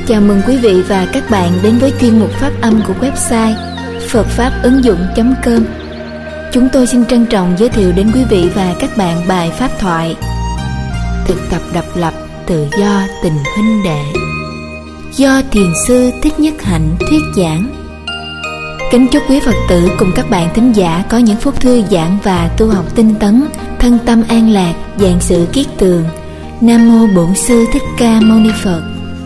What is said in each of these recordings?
Chào mừng quý vị và các bạn đến với chuyên mục phát âm của website phậtfápứng dụng.com. Chúng tôi xin trân trọng giới thiệu đến quý vị và các bạn bài pháp thoại Thực tập độc lập tự do tình huynh đệ, do Thiền sư Thích Nhất Hạnh thuyết giảng. Kính chúc quý Phật tử cùng các bạn thính giả có những phút thư giãn và tu học tinh tấn, thân tâm an lạc, vạn sự kiết tường. Nam mô Bổn Sư Thích Ca Mâu Ni Phật.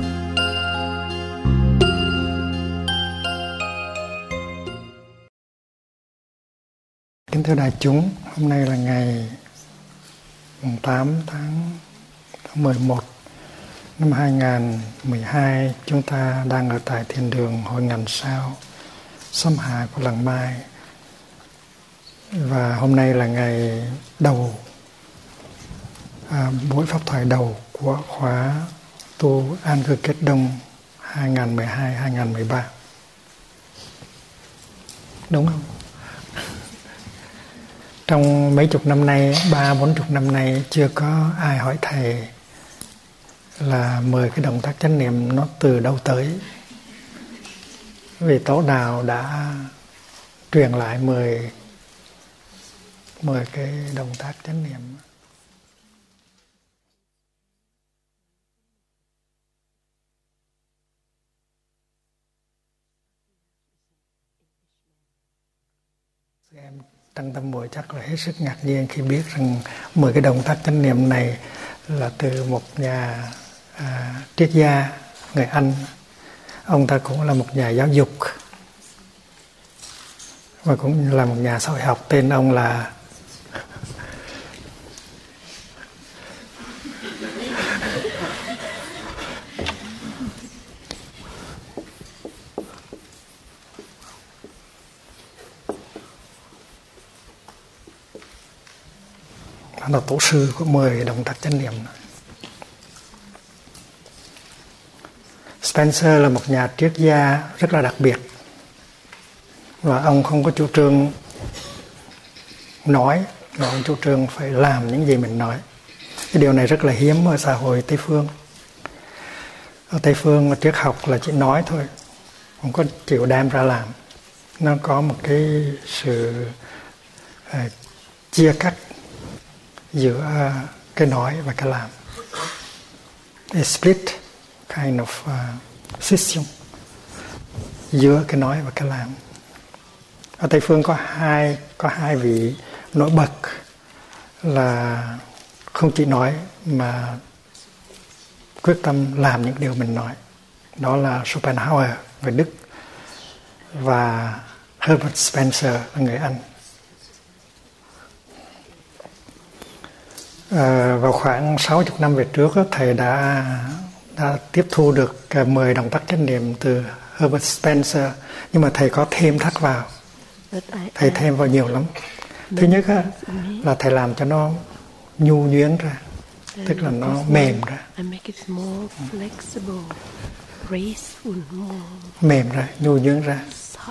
Kính thưa đại chúng, hôm nay là ngày 8 tháng 11 năm 2012. Chúng ta đang ở tại thiền đường Hội Ngàn Sao, Xóm Hà của Làng Mai. Và hôm nay là ngày đầu, buổi pháp thoại đầu của khóa tu An Cư Kết Đông 2012-2013. Đúng không? Trong mấy chục năm nay, 30-40 năm nay, chưa có ai hỏi thầy là 10 cái động tác chánh niệm nó từ đâu tới. Vì tổ nào đã truyền lại 10 cái động tác chánh niệm. Em Tăng Tâm Bội chắc là hết sức ngạc nhiên khi biết rằng 10 cái động tác chánh niệm này là từ một nhà triết gia người Anh. Ông ta cũng là một nhà giáo dục và cũng là một nhà xã hội học. Tên ông là là tổ sư của 10 động tác chánh niệm. Spencer là một nhà triết gia rất là đặc biệt, và ông không có chủ trương nói, mà ông chủ trương phải làm những gì mình nói. Cái điều này rất là hiếm ở xã hội Tây phương. Ở Tây phương triết học là chỉ nói thôi, không có chịu đem ra làm. Nó có một cái sự chia cắt giữa cái nói và cái làm. A split kind of system giữa cái nói và cái làm. Ở Tây phương có hai vị nổi bật là không chỉ nói mà quyết tâm làm những điều mình nói. Đó là Schopenhauer về Đức và Herbert Spencer là người Anh. Vào khoảng 60 năm về trước, thầy đã tiếp thu được 10 động tác chánh niệm từ Herbert Spencer, nhưng mà thầy có thêm thắt vào. Thầy thêm vào nhiều lắm. Thứ nhất là thầy làm cho nó nhu nhuyễn ra, tức là nó mềm ra. Mềm ra, nhu nhuyễn ra.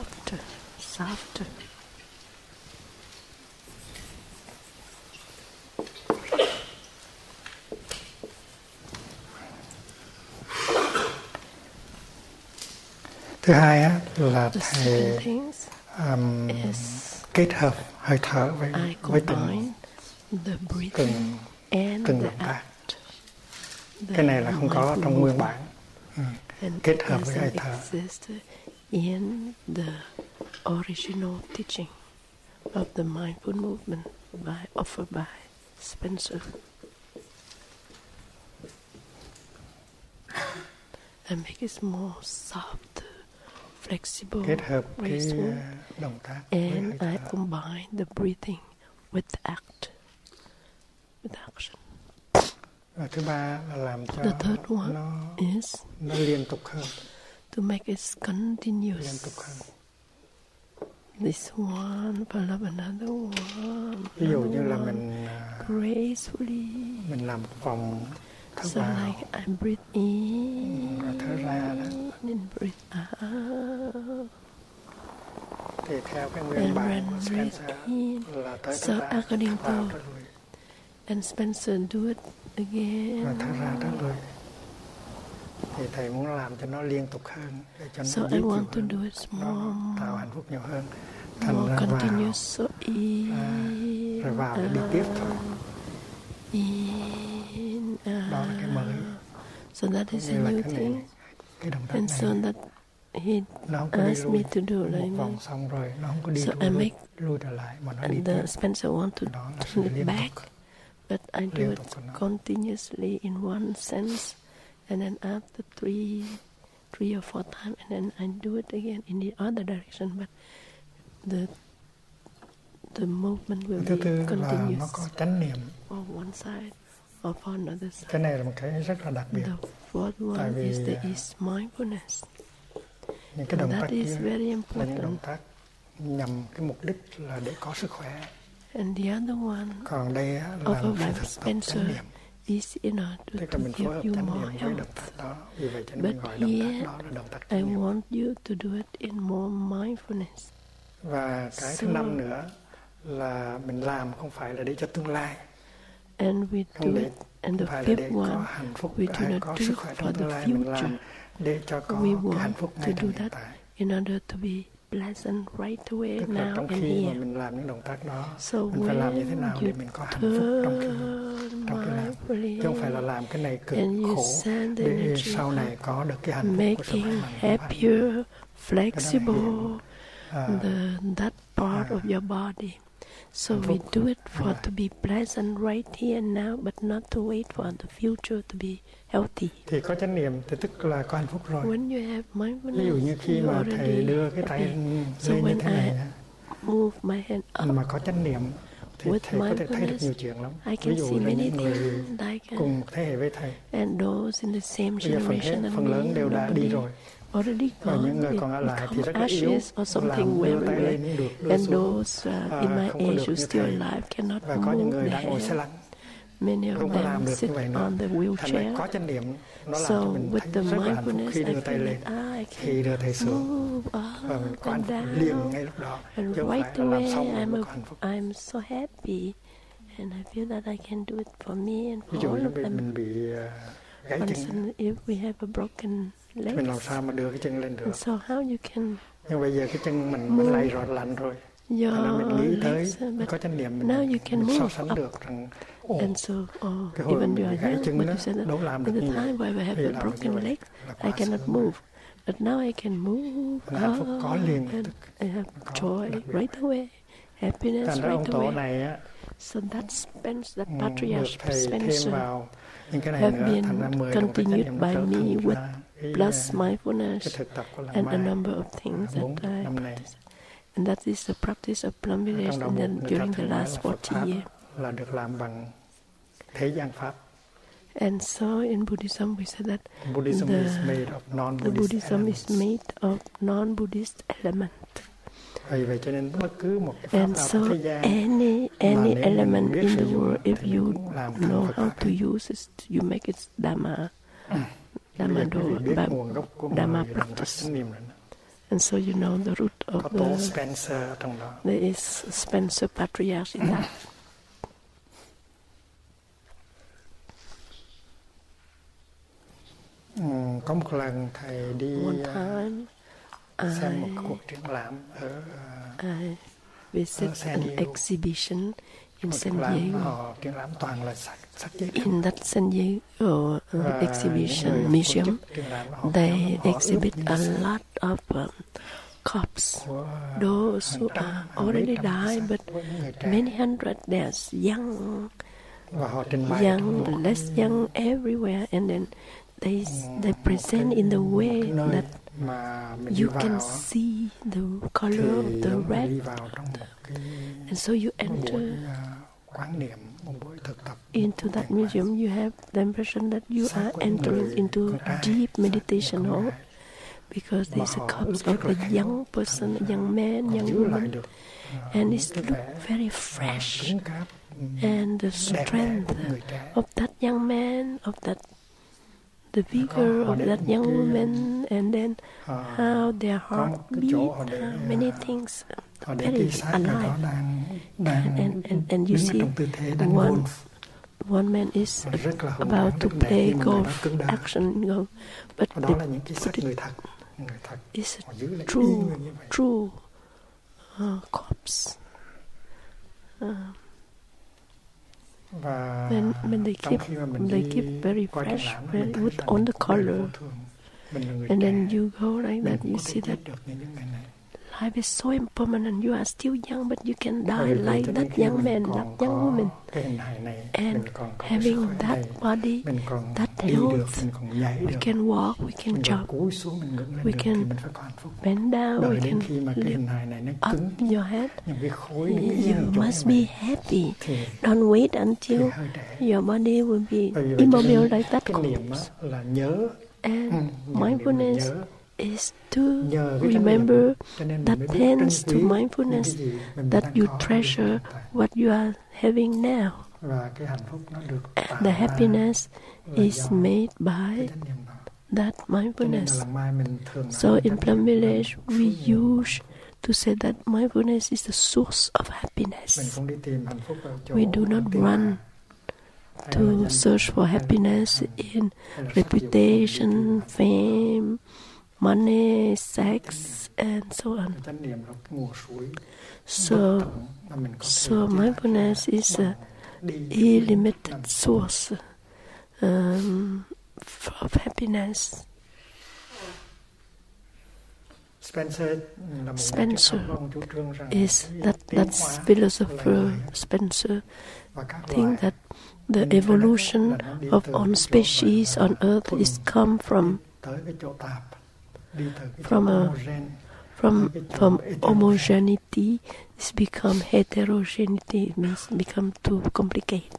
Thứ hai là thầy kết hợp hơi thở với từng động tác. Cái này là không có trong nguyên bản. Kết hợp với hơi thở. In the original teaching of the mindful movement offered by Spencer. And make it more soft, flexible, kết hợp cái động tác and I combine the breathing with the action. Và thứ ba là làm cho the third one nó liên tục hơn. To make it continuous. Liên tục hơn. This one, another one. Ví dụ như là mình gracefully. Mình làm một vòng thở so vào. Like I breathe in. Và thở ra đó. And breathe out. Thì theo cái nguyên bản của Spencer là tới thở ra, according thở vào, thở lui. And Spencer do it again. Và thở ra, thở lui. Thì thầy muốn làm cho nó liên tục hơn để cho So nó I dễ chịu want to hơn, do it nó tạo hạnh phúc nhiều hơn. more Thành ra continuous. So rồi vào để đi tiếp thôi. in, Đó là cái mới. so that is Như a là new cái này, thing. cái động tác And so này that he nó không có đi asked lui me to do một like vòng xong rồi nó không có đi So lui, I make- lui trở lại mà nó đi and tiếp. Spencer want to Đó là sự turn it liên back, tục. but I do Liên it tục của nó. continuously in one sense, and then after three or four times, and then I do it again in the other direction. But the movement will Thứ be tư là nó continuous có chánh niệm. on one side or on another side. Cái này là một cái rất là đặc biệt. The fourth Tại one vì, is there is mindfulness. Những cái động And tác that is kia very là những important. động tác nhằm cái mục đích là để có sức khỏe. And the other one Còn đây á, là offered phải by thực tập Spencer chánh niệm. is in order Tức là to mình phối give hợp you chánh more niệm với động health. tác đó. Vì vậy cho nên But mình gọi động here, tác đó là động tác I chánh niệm. want you to do it in more mindfulness. Và cái thứ So- 5 nữa là mình làm không phải là để cho tương lai, And we không do để it. And the không phải là để fifth có one, hạnh phúc we do hay not có do sức it khỏe for trong tương the lai, mình future. làm để cho có We cái hạnh want phúc to ngay do trong hiện that tại. in order to be pleasant right away, Tức là now trong and khi mà here. mình làm những động tác đó, So mình phải làm như thế when nào để you mình có hạnh phúc trong khi làm, mindfully chứ không phải là làm cái này cực and you khổ send the để energy sau này có được cái hạnh phúc của sự making khỏe mạnh. happier, flexible, À, that part of your body. So hạnh we phúc. do it for Rồi. to be pleasant right here and now, but not to wait for the future to be healthy. thì có chánh niệm thì tức là có hạnh phúc rồi. When you have mindfulness, Ví dụ như khi you mà already thầy đưa cái tay happy. So lên như when thế này I á, move my hand up, mà có chánh niệm thì With thầy có thể thấy được mindfulness, nhiều chuyện lắm. I Ví can dụ see là many những người things like cùng một thế hệ với thầy, and those in the same bây giờ generation as phần lớn me, đều đã đi nobody rồi. already Và gone, những người còn ở lại thì rất là yếu, ashes or something làm đưa very tay well. lên cũng được, đưa And xuống. those in my không có age được who như still thầy. alive cannot Và có những move người their đang ngồi xe hand. lăn, Many không of có làm them được sit như vậy nữa. on the Thành ra wheelchair. có chánh niệm nó làm So cho mình with thấy the rất là hạnh phúc mindfulness, khi I đưa tay feel lên, that I khi can đưa tay xuống, move và mình up có hạnh and phúc liền down. ngay lúc đó, And chứ không right phải là làm away, xong rồi mới có hạnh phúc. I'm so happy, and I feel that I can do it for me and Ví for dụ all như of them. mình bị gãy For chân, instance, if we have a broken leg, mình làm sao mà đưa cái chân lên được? and so how you can Nhưng bây giờ cái chân mình lay rồi, lạnh rồi, thành ra mình your nghĩ tới legs, but có chánh niệm, now you can mình so move sánh up. được rằng And so, cái hồi even mình you bị are gãy young, chân but đó, you said that đâu làm được in the như vậy. time where I have Thì a làm được như broken vậy leg, là I quá cannot sướng. move. But now I can move Mình hạnh phúc có liền and tức. I have Có joy đặc biệt. right away, happiness Thành ra ông right tổ away. này á, So that Spence, that được patriarch thầy thêm Spencer vào những cái này have nữa, been thành ra 10 động tác chánh continued niệm nó by trở me thành with ra cái, plus cái mindfulness thực tập của and làng a mai number of things 4 that I năm này. practice. And that is the practice of Plum Village Trong đạo and mục then người ta during the thường nói last là Phật 40 pháp years. là được làm bằng thế gian pháp. And so in Buddhism we say that Buddhism the- is made of the non-Buddhist Buddhism elements. is made of non-Buddhist element. Vì vậy cho nên bất cứ một cái pháp And nào so trong thế gian any nếu mình element biết in sử the dụng world, thì if mình you cũng làm thành know Phật how pháp to hết. use it, you make it Dhamma, Dhamma Bây giờ quý vị biết do, nguồn gốc của Dhamma 10 động tác practice. chánh niệm rồi đó. And so you know the root Có of tổ the, Spencer ở trong đó. there is Spencer Patriarch in that. Có một lần thầy đi One time xem một cuộc triển lãm ở I visited San an Diego. exhibition in một San triển lãm, Diego. họ triển lãm toàn là sách giấy. In that San Diego Và exhibition những người museum, tổ chức triển lãm họ they họ exhibit ướp a những sách lot of corpses. của Those who hàng trăm, are hàng mấy already trăm cái died, sách but của những người trẻ. many hundred, there's young, Và họ trình bày trong một less young everywhere, and then they present in the cái way nơi that mà mình đi you can vào see the thì color of the giống như red, đi vào trong một cái and so you buổi enter quán niệm, một buổi thực tập into that thiền quán. museum. You have the impression that you Xác are của những entering người into con trai, deep xác của meditation con hall, gái. because Mà there's a họ corpse rất of là a khéo, young person, a thành ra young man, còn young giữ lại woman, được and những it's cái look vẻ very fresh. cứng cáp, And the đẹp đẽ strength của người trẻ. of that young man, of the vigor họ of để that một young cái, woman, and then Họ- how their có heart một cái beat, chỗ họ để, many things, họ để very cái xác ở đó alive. đang And you đứng ở see trong tư thế đang one golf. one man is rất là about to rất đẹp, play nhưng mà người đó golf cứng đờ. action in golf, but Và đó là những cái xác người thật, is họ giữ lại y true người như vậy. corpse. Và When they trong khi mà mình keep đi very qua triển fresh, lãm, very mình thấy with là all mình the cũng đầy color. vô thường. Mình là người And then trẻ, you go like mình that, cũng you có thể see chết that được như những ngày này. life is so impermanent. You are still young, but you can Bởi die vì vậy like cho nên that khi young mình man, còn that young woman. có cái hình hài này, And mình còn có cái sức having khỏe that này, body, mình còn that đi được, health, mình còn nhảy we được, can walk, we can mình còn jump, cúi xuống, mình ngẩng lên we được, can thì mình phải có hạnh phúc. bend down, Đợi we đến can khi mà cái lift hình hài này nó up cứng, your head. những cái khối, những cái You chỗ must này, be happy. thì Don't wait until hơi trễ. your body will be Bởi vì vậy cho immobile nên like that cái niệm corpse. á, là nhớ, And niệm mindfulness nhớ, is to nhờ cái chánh remember niệm, cho nên mình that mới biết tends trân to quý những mindfulness cái gì mình that đang you có trong treasure hiện tại. what you are having now. Và cái hạnh phúc nó được tạo The ra happiness là is do made cái by chánh niệm đó. that Cho nên là mindfulness. lần mai mình thường nói So chánh in niệm Plum là Village, số we nhiều. use to say that mindfulness is the source of Mình happiness. không đi tìm hạnh phúc ở chỗ We do not tiền run bạc, hay to là danh search vọng, for hay là happiness thành, in hay là sắc dục, reputation, hay là fame, money, sex, and so on. cái chánh niệm là cái nguồn suối So, bất tận mà mình có thể so đi mindfulness ra is a bằng đi illimited nằm source of happiness. Spencer là một nhà Spencer triết học, ông chủ trương rằng is cái tiến that hóa philosopher loài người Spencer và các think loài that the trên trái đất evolution là nó đi of từ all cái chỗ species gọi là on Earth thuần is come from tới cái chỗ tạp, đi từ cái from chỗ a- homogen from tới cái chỗ from heterogen. homogeneity is become heterogeneity. It means become too complicated.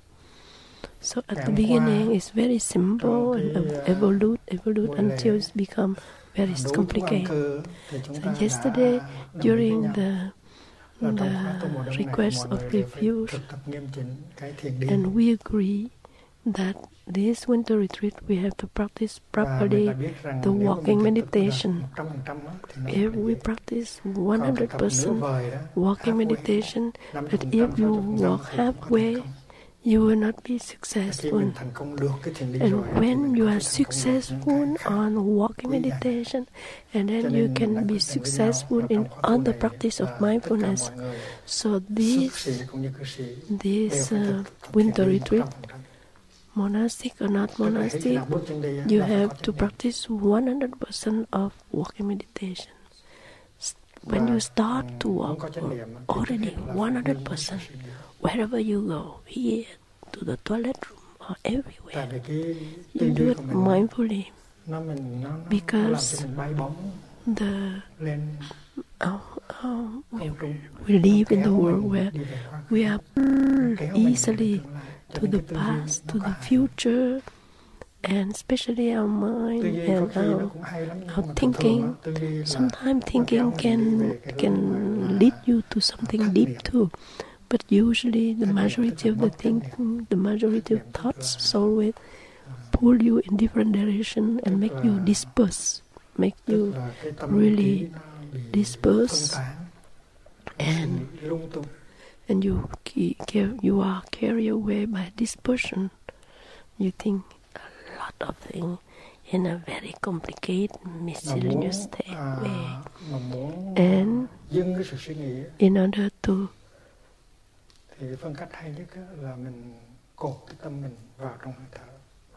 So at the Ngày hôm beginning qua, it's very simple trong and cái, evolute buổi until lễ it's become very đối thú ăn complicated. cư thì chúng So ta yesterday, đã đồng ý với during nhau the là trong khóa tu mùa đông này, request mọi of người đều phải reviews, thực tập nghiêm chỉnh cái thiền đi. and we agree that this winter retreat we have to practice Và mình properly đã biết rằng the nếu mà walking mình thực tập meditation. được 100% á, thì nó If phải we dễ. practice Còn thực tập nửa 100% vời đó, walking halfway, meditation, 50%, but if you 60% walk thì không có halfway, thành công. you will not be Khi successful. mình thành công được cái thiền đi And rồi, thì when mình you có are thể thành công được những successful cái khác. on walking quý giá. meditation, and Cho then you nên mình đã can be quyết định với nhau successful là in trong khóa tu other này practice là of tất cả mindfulness. mọi người, So xuất this sĩ cũng như cư sĩ, đều this phải thực tập winter thiền đi retreat, 100%. monastic or not Tức là khi monastic, nào bước chân đi á, you là phải have có to chánh niệm. practice 100% of walking meditation. When Và, you start to muốn walk, có chánh niệm á, thì already trước hết là phải 100%, suy nghĩ. wherever you go, here, to the toilet room, or Tại everywhere, vì cái you tư do duy it của mình mindfully. nó làm Because cho mình bay bóng The lên we, không trung. we live in the Kéo world mình where đi về quá khứ. we are Kéo mình easily về tương lai. Cho to nên the cái tư duy past, nó to có the hại. future, and especially our mind Tư duy có and khi nó our cũng hay lắm, nhưng our mà thường thinking. á, tư duy là sometimes nó kéo thinking mình đi về cái can hướng mà lead you to something thất deep niệm. too. But usually the Thất niệm majority tức là of the mất chánh niệm. thinking, the majority of Thất niệm tức thoughts là always pull you in different direction and tức make you là- disperse, make tức you là cái tâm really trí nó bị disperse phân tán, and suy nghĩ lung tung. and you are carried away by dispersion. You think a lot of things in a very complicated, miscellaneous way. Mà muốn And dừng cái sự suy nghĩ á, in order to thì phương cách hay nhất á là mình cột cái tâm mình vào trong hơi thở.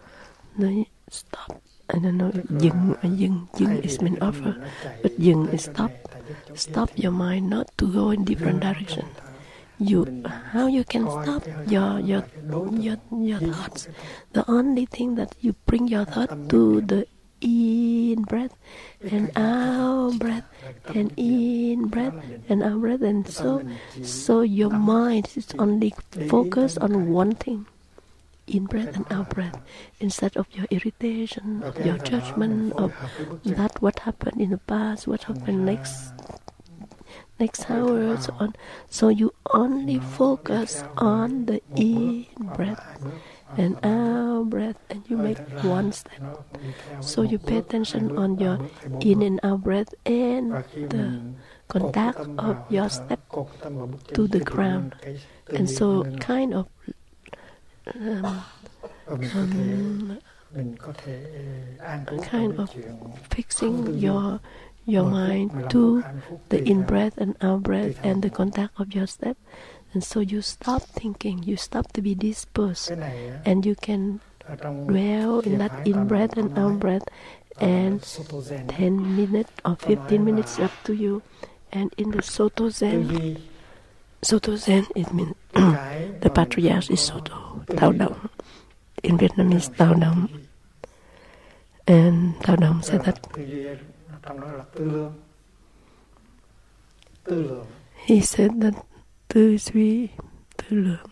stop. I don't know. Tức là Dừng thay vì is cái mean tâm offer, mình nó chạy but dừng tới is chỗ stop. này, tại giúp chỗ kia Stop thì your mind not to go in different dừng vào direction. trong hơi thở. You, Mình how you can coi stop cái hơi your thở là cái đối tượng your duy nhất của thoughts? cái tâm. The only thing that you bring your thought Tâm to nhất the in breath cái and cảm out breath là cái tâm and nhất niệm. in breath Đó là định. and out breath, and Cái tâm so mình chỉ your nắm mind is only để ý focused tới một on cái. one thing, in breath Cái and đó out là breath, instead of your irritation, Và of cái your hơi thở đó mình judgment phối of hợp với bước chân. that what happened in the past, what Thành happened ra next hơi thở hours nào on. So you only nó đi focus theo on the một bước in hoặc là breath hai bước hoặc and là out breath, and you hơi make thở ra one step. nó cũng đi theo So một you pay bước, hai attention bước, on ba your bước, hay bốn in bước. and out breath and Và khi the mình cột contact cái tâm of vào hơi your thở, step cột cái tâm vào bước chân to thì the tự nhiên ground. cái tư and duy so nó lên. kind of kind of fixing your mind to the in-breath and out-breath and the contact of your step. And so you stop thinking, you stop to be dispersed, and you can dwell in that in-breath and out-breath, and 10 minutes or 15 minutes up to you. And in the Soto Zen, it means the patriarch is Soto, Tao Dong. In Vietnamese, Tao Dong. And Tao Dong said that he said that tư duy, tư lượng.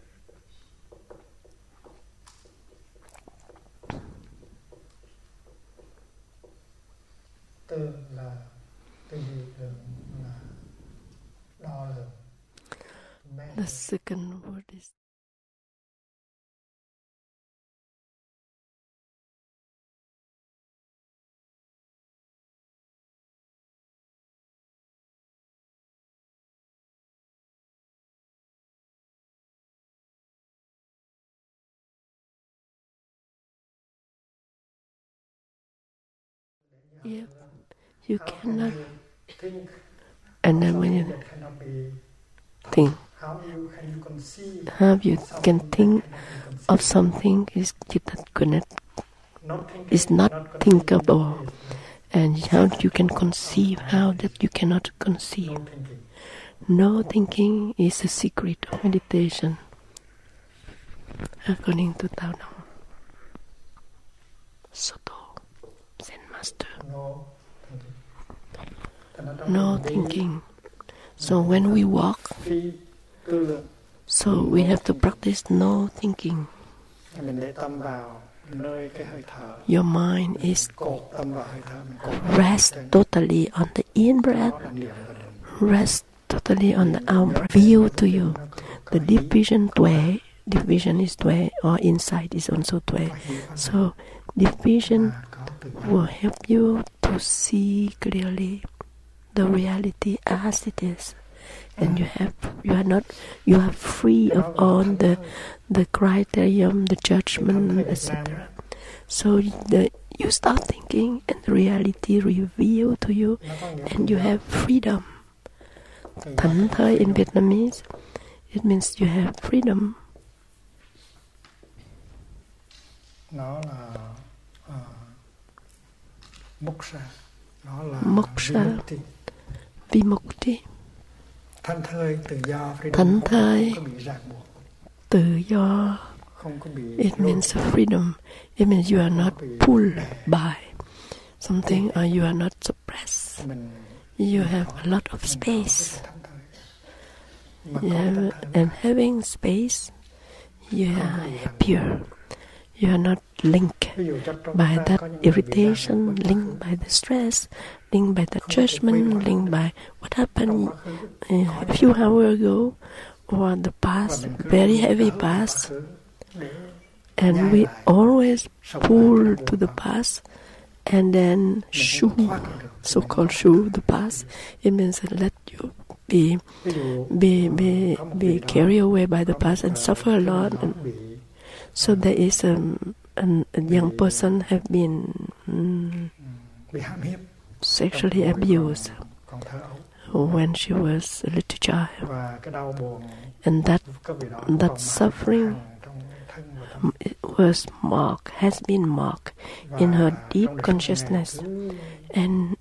Tư là tư duy, lượng là đo lường. The second word is yeah. You cannot, and then when you think, how you can think of something is not thinkable, and how you can conceive how that you cannot conceive. No thinking is the secret of meditation, according to Tao Dong, Soto, Zen master. No thinking. So when we walk, so we have to practice no thinking. Your mind is rest totally on the in-breath, rest totally on the out-breath. Feel to you. The deep vision tuệ, deep vision is tuệ, or insight is also tuệ. So deep vision will help you to see clearly the reality as it is, and you are free of all the criterion, the judgment, etc. So you start thinking, and the reality reveal to you, and you have freedom. Thảnh thơi in Vietnamese, it means you have freedom. Nó là moksha, nó là Vimukti. Thảnh thơi, tự do, Thảnh thơi, không bị ràng buộc. tự do. It means freedom. It means you are not pulled by something, or you are not suppressed. You have a lot of space. And having space, you are happier. You are not linked by that irritation, linked by the stress, linked by the judgment, linked by what happened a few hours ago, or the past, very heavy past. And we always pull to the past, and then shoo, so-called shoo the past. It means let you be carried away by the past and suffer a lot. And so there is a young person have been sexually abused when she was a little child, and that suffering has been marked in her deep consciousness, and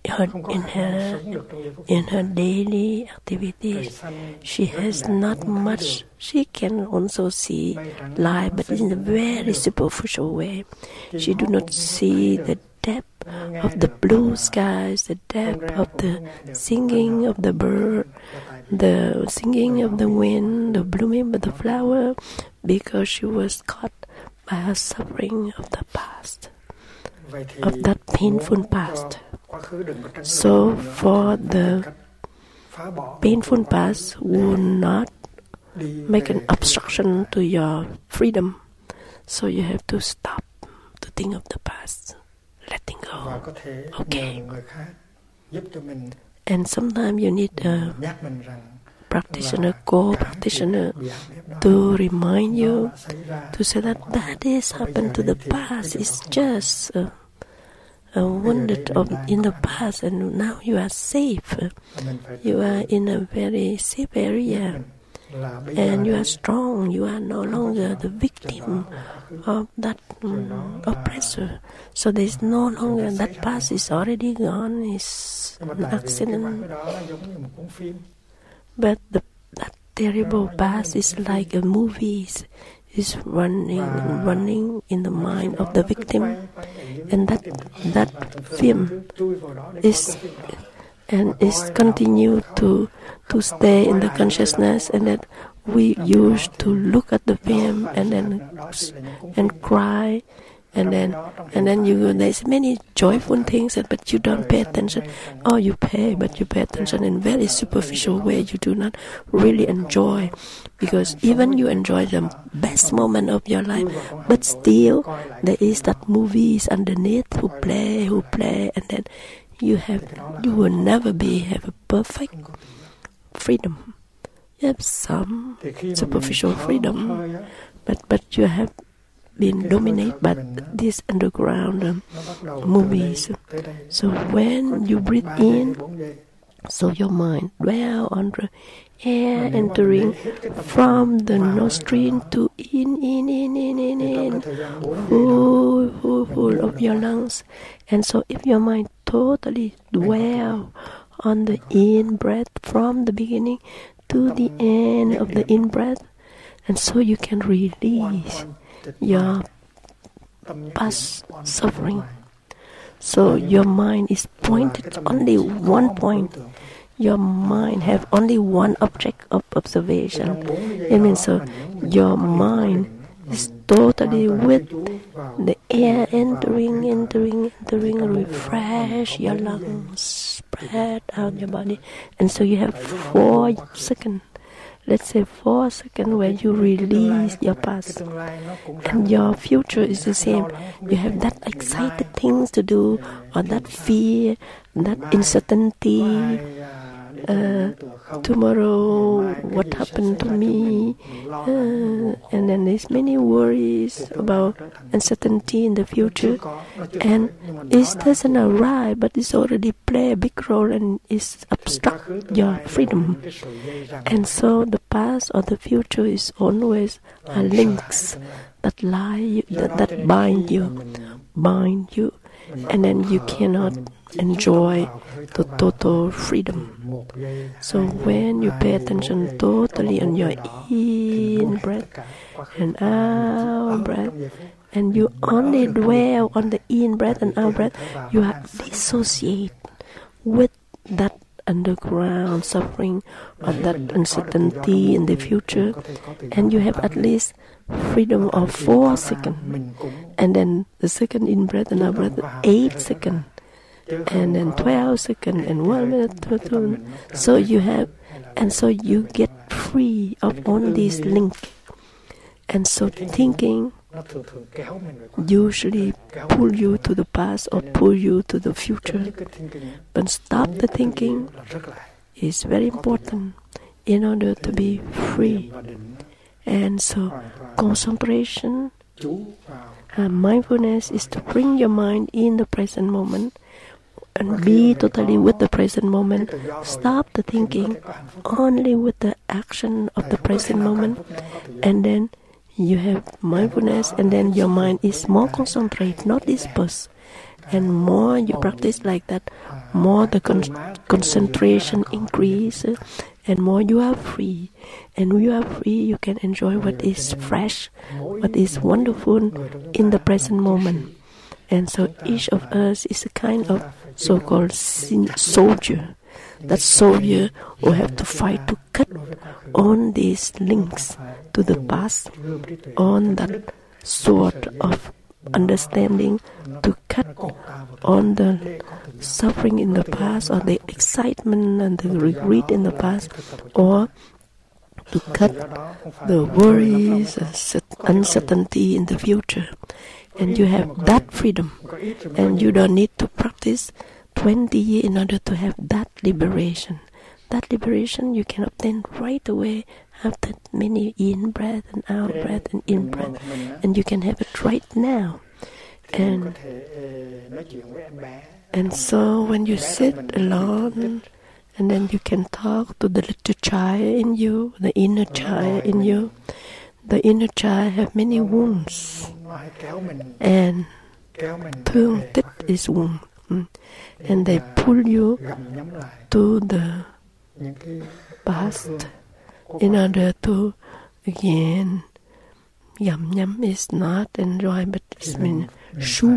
in her daily activities, she has not much. She can also see life, but in a very superficial way. She do not see the depth of the blue skies, the depth of the singing of the bird, the singing of the wind, the blooming of the flower, because she was caught by her suffering of the past, of that painful past. So for the painful past will not make an obstruction to your freedom. So you have to stop to think of the past, letting go. Okay. And sometimes you need practitioner, co-practitioner, to remind you, to say that is happened to the past. It's just a wonder in the past, and now you are safe. You are in a very safe area, and you are strong. You are no longer the victim of that oppressor. So there is no longer that past is already gone. It's an accident. But that terrible past is like a movie. Is running in the mind of the victim, and that film is continue to stay in the consciousness, and that we used to look at the film and cry. And then there's many joyful things, but you don't pay attention. But you pay attention in very superficial way. You do not really enjoy, because even you enjoy the best moment of your life, but still there is that movies underneath who play, and then you will never have a perfect freedom. You have some superficial freedom, but you have been dominated by these underground movies. So when you breathe in, so your mind dwell on the air entering from the nostril to in, full of your lungs. And so if your mind totally dwell on the in breath from the beginning to the end of the in breath, and so you can release your past suffering. So your mind is pointed only one point. Your mind have only one object of observation. It means so your mind is totally with the air entering, refresh your lungs, spread out your body. And so you have 4 seconds. Let's say 4 seconds where you release your past, and your future is the same. You have that excited things to do, or that fear, that uncertainty. Tomorrow, what happened to me? And then there's many worries about uncertainty in the future, and it doesn't arrive, but it's already play a big role and it's obstruct your freedom. And so the past or the future is always links that lie, that bind you, and then you cannot enjoy the total freedom. So when you pay attention totally on your in breath and out breath, and you only dwell on the in breath and out breath, you are dissociate with that underground suffering or that uncertainty in the future, and you have at least freedom of 4 seconds, and then the second in breath and out breath 8 seconds, and then 12 seconds, and 1 minute, 2 minutes. So you have, and so you get free of all these links. And so thinking usually pull you to the past or pull you to the future. But stop the thinking is very important in order to be free. And so concentration, mindfulness is to bring your mind in the present moment and be totally with the present moment. Stop the thinking only with the action of the present moment, and then you have mindfulness, and then your mind is more concentrated, not dispersed. And more you practice like that, more the concentration increases, and more you are free. And when you are free, you can enjoy what is fresh, what is wonderful in the present moment. And so each of us is a kind of so-called soldier. That soldier who have to fight to cut on these links to the past, on that sword of understanding, to cut on the suffering in the past, or the excitement and the regret in the past, or to cut the worries, uncertainty in the future. And you have that freedom, and you don't need to practice 20 years in order to have that liberation. that liberation you can obtain right away after many in breath and out breath and in breath, and you can have it right now. And so when you sit alone, and then you can talk to the little child in you, the inner child in you. The inner child have many wounds, and thương tích is wound, and they pull you to the past in order to again. Yum yum is not enjoy, but it means shoo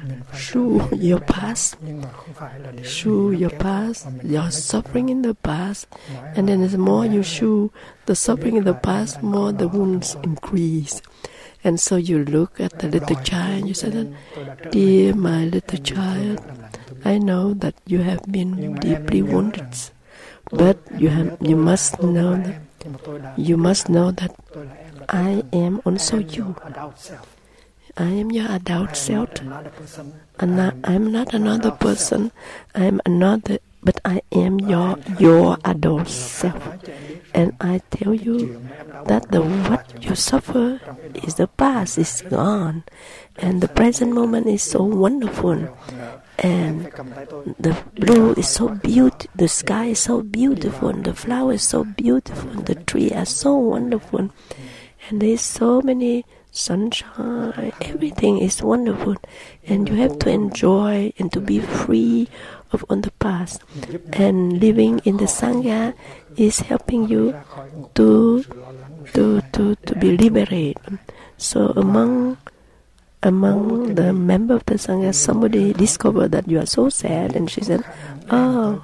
your past, shoo your past, your suffering in the past, and then the more you shoo the suffering in the past, more the wounds increase. And so you look at the little child and you say that, dear my little child, I know that you have been deeply wounded, but you must know that I am also you. I am your adult self. I'm not another person. I'm another, but I am your adult self. And I tell you that what you suffer is the past, is gone, and the present moment is so wonderful. And the blue is so beautiful, the sky is so beautiful, the flower is so beautiful, the tree are so wonderful, and there is so many sunshine, everything is wonderful, and you have to enjoy and to be free of on the past. And living in the Sangha is helping you to be liberated. So among the member of the Sangha, somebody discovered that you are so sad, and she said, "Oh,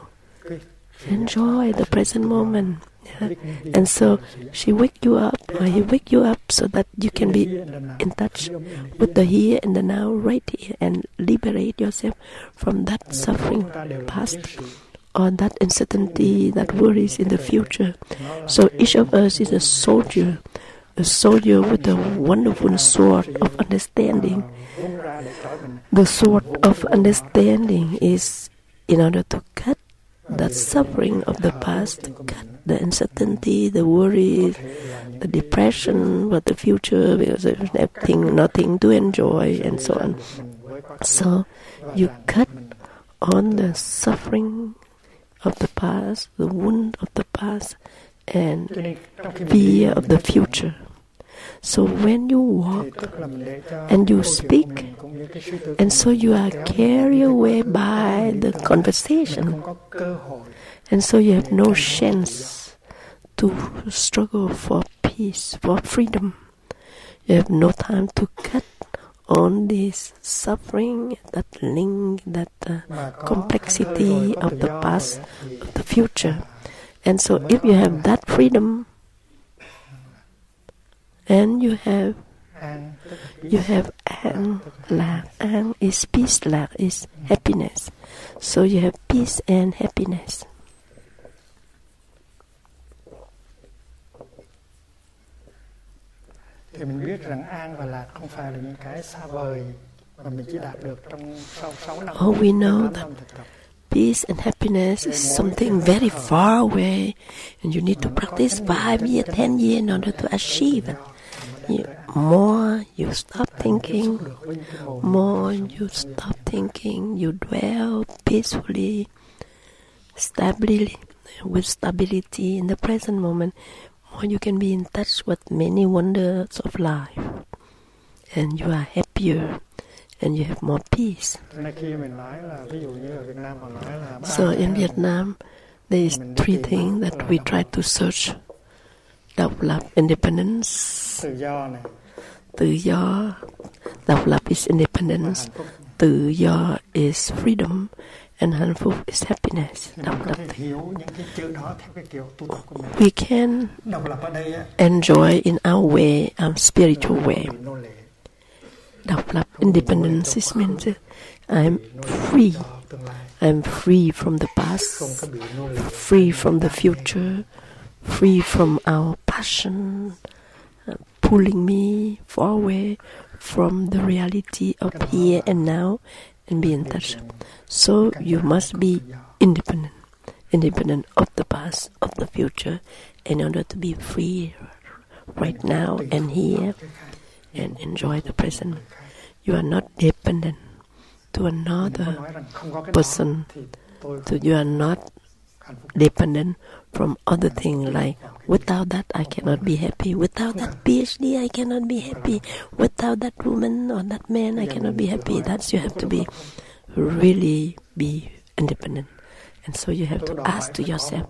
enjoy the present moment." Yeah. And so she wake you up, or he wake you up, so that you can be in touch with the here and the now, right here, and liberate yourself from that suffering past, or that uncertainty, that worries in the future. So each of us is a soldier with a wonderful sword of understanding. The sword of understanding is in order to cut that suffering of the past, cut the uncertainty, the worry, the depression about the future, because there's nothing to enjoy, and so on. So you cut on the suffering of the past, the wound of the past, and fear of the future. So when you walk and you speak, and so you are carried away by the conversation, and so you have no chance to struggle for peace, for freedom. You have no time to cut on this suffering, that link, that complexity of the past, of the future. And so if you have that freedom, and you have an, lạc. An is peace, lạc is happiness. So you have peace and happiness. Thì mình biết rằng an và lạc không phải là những cái xa vời mà mình chỉ đạt được trong sau 6 năm. Oh, we know that peace and happiness is something very far away, and you need to practice 5 years, 10 years in order to achieve it. More you stop thinking, you dwell peacefully, stably, with stability in the present moment, more you can be in touch with many wonders of life, and you are happier, and you have more peace. So in Vietnam, there is 3 things that we try to search: độc lập, independence, tự do. Độc lập is independence, tự do is freedom, and hạnh phúc is happiness. Độc lập. We can enjoy in our way, our spiritual way. Độc lập, independence, it means I'm free. I'm free from the past, free from the future, free from our passion, pulling me far away from the reality of here and now, and be in touch. So you must be independent. independent of the past, of the future, in order to be free right now and here and enjoy the present. You are not dependent to another person. So you are not dependent from other things like, without that I cannot be happy, without that PhD I cannot be happy, without that woman or that man I cannot be happy. That's you have to be really be independent. And so you have to ask to yourself,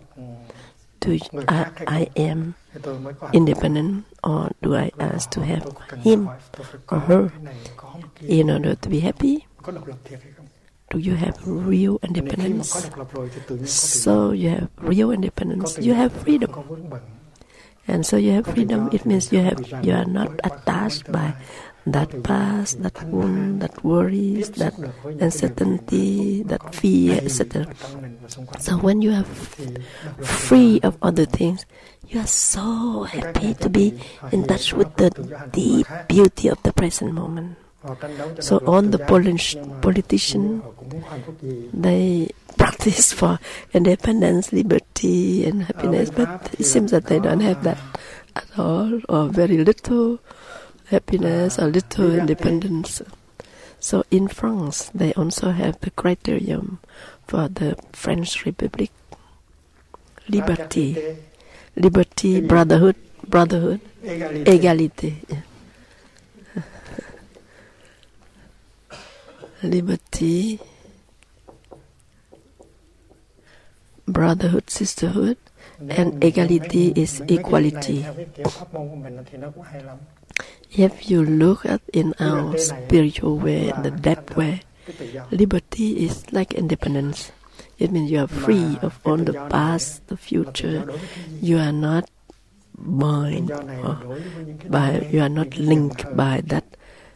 I am independent, or do I ask to have him or her in order to be happy? Do you have real independence? So you have real independence. You have freedom. And so you have freedom. It means you are not attached by that past, that wound, that worries, that uncertainty, that fear, etc. So when you are free of other things, you are so happy to be in touch with the deep beauty of the present moment. So all the politicians, they practice for independence, liberty, and happiness, but it seems that they don't have that at all, or very little happiness or little independence. So in France, they also have the criterion for the French Republic: liberty, brotherhood, égalité. Liberty, brotherhood, sisterhood, and equality is equality. If you look at in our spiritual way, the depth way, liberty is like independence. It means you are free of all the past, the future. You are not bound by, you are not linked by that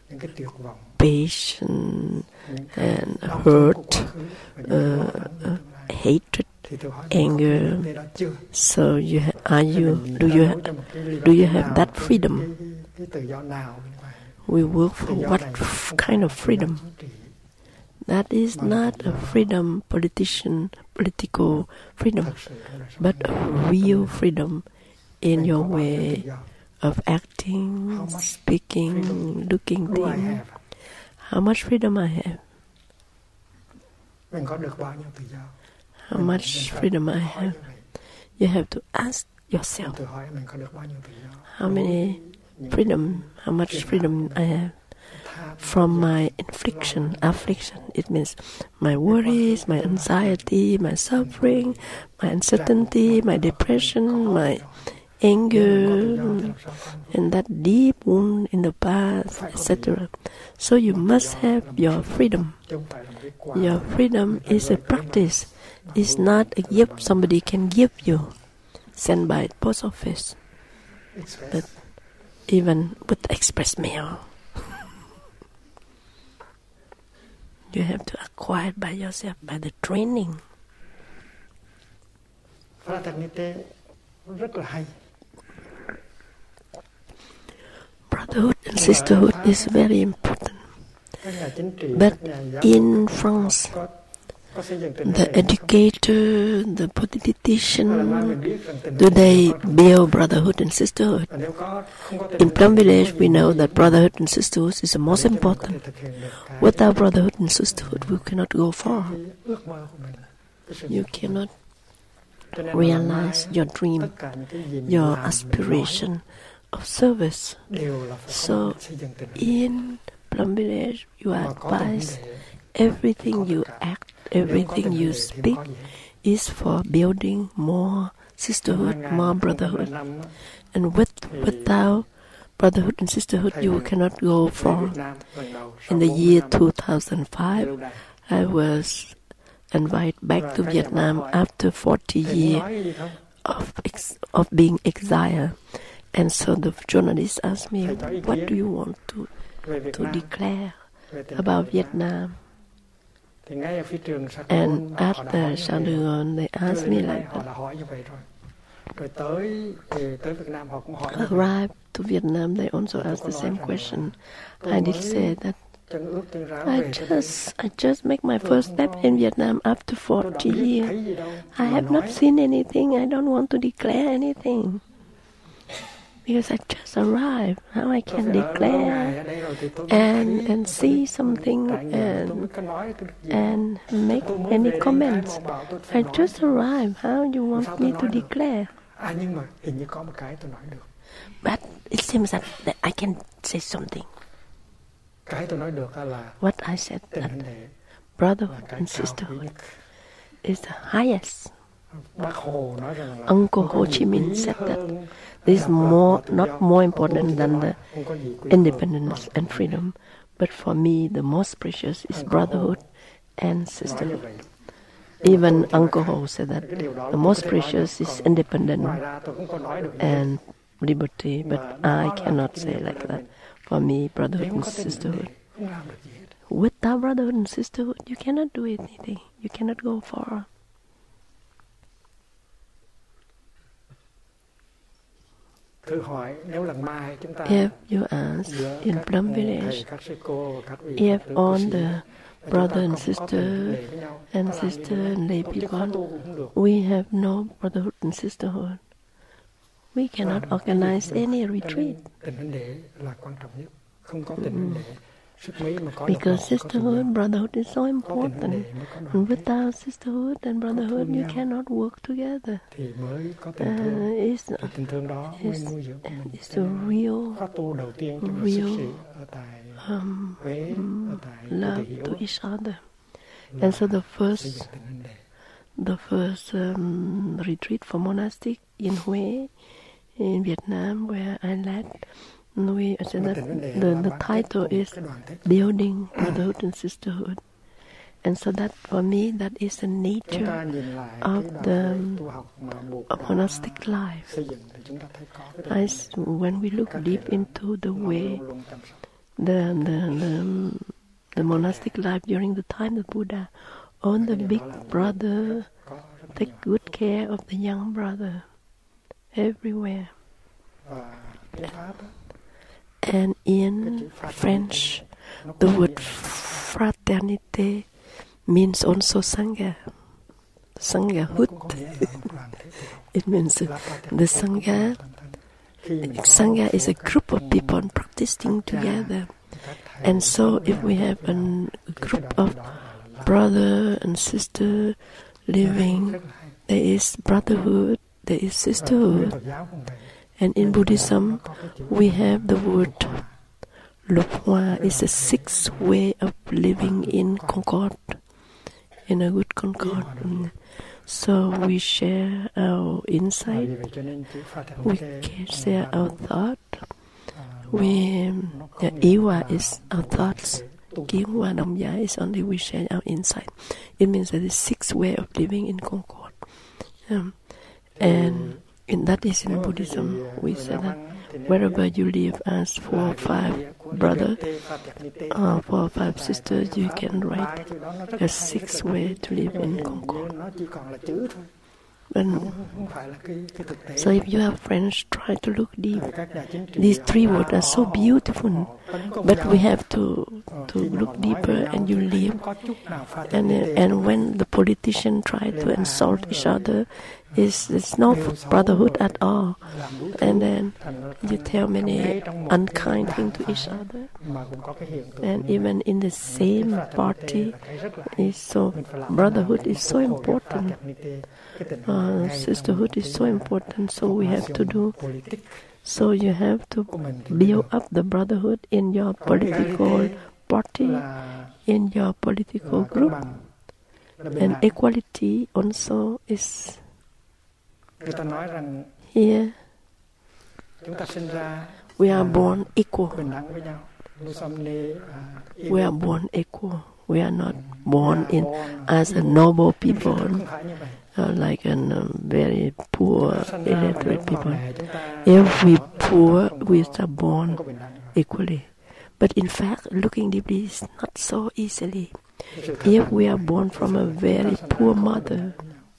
passion and hurt, hatred, anger. So do you have that freedom? We work for what kind of freedom? That is not a freedom, political freedom, but a real freedom in your way of acting, speaking, looking things. How much freedom I have? How much freedom I have? You have to ask yourself, how much freedom I have from my affliction. It means my worries, my anxiety, my suffering, my uncertainty, my depression, my anger, and that deep wound in the past, etc. So you must have your freedom. Your freedom is a practice. It's not a gift somebody can give you, sent by post office, but even with express mail. You have to acquire it by yourself, by the training. Brotherhood and sisterhood is very important. But in France, the educator, the politician, do they build brotherhood and sisterhood? In Plum Village, we know that brotherhood and sisterhood is the most important. Without brotherhood and sisterhood, we cannot go far. You cannot realize your dream, your aspiration of service. So in Plum Village, you are advised everything you act, everything you speak is for building more sisterhood, more brotherhood. And without brotherhood and sisterhood, you cannot go far. In the year 2005, I was invited back to Vietnam after 40 years of being exiled. And so the journalist asked me, what do you want to declare about Vietnam? And after Shandugon, they asked me like that. Arrived to Vietnam, they also asked the same question. I did say that I just make my first step in Vietnam after 40 years. I have not seen anything. I don't want to declare anything. Because I just arrived. How I can declare and see something and make any comments. I just arrived. How you want me to declare? But it seems that I can say something. What I said, that brotherhood and sisterhood is the highest. Uncle Ho Chi Minh said that this is not more important than the independence and freedom, but for me the most precious is brotherhood and sisterhood. Even Uncle Ho said that the most precious is independence and liberty, but I cannot say like that. For me, brotherhood and sisterhood. Without brotherhood and sisterhood, you cannot do anything. You cannot go far. If you ask in Plum Village, if all the brother and sister and lay people, we have no brotherhood and sisterhood. We cannot organize any retreat. Because sisterhood, brotherhood is so important. And without sisterhood and brotherhood, you cannot work together. It's a real love to each other. And so the first retreat for monastic in Hue, in Vietnam, where I led, I said that the title is Building Brotherhood and Sisterhood. And so that for me, that is the nature of the monastic life. When we look deep into the way, the monastic life during the time of Buddha, all the big brother take good care of the young brother everywhere. And in French, the word fraternité means also Sangha. Sanghahood. It means the Sangha. Sangha is a group of people practicing together. And so if we have a group of brother and sister living, there is brotherhood, there is sisterhood. And in Buddhism, we have the word Lop Hoa is a sixth way of living in concord, in a good concord. So we share our insight, we can share our thought. Iwa is our thoughts. Kiwa Namya is only we share our insight. It means that the sixth way of living in concord. And that is in Buddhism. We say that wherever you live as 4 or 5 brothers, 4 or 5 sisters, you can write a sixth way to live in concord. And so if you have friends, try to look deep. These 3 words are so beautiful, but we have to look deeper, and you live. And when the politicians try to insult each other, it's no brotherhood at all. And then you tell many unkind things to each other. And even in the same party, brotherhood is so important. Sisterhood is so important, so we have to do. So you have to build up the brotherhood in your political party, in your political group. And equality also is here. We are born equal. We are born equal. We are not born as a noble people, like a very poor, illiterate people. If we poor, we are born equally. But in fact, looking deeply, it's not so easily. If we are born from a very poor mother,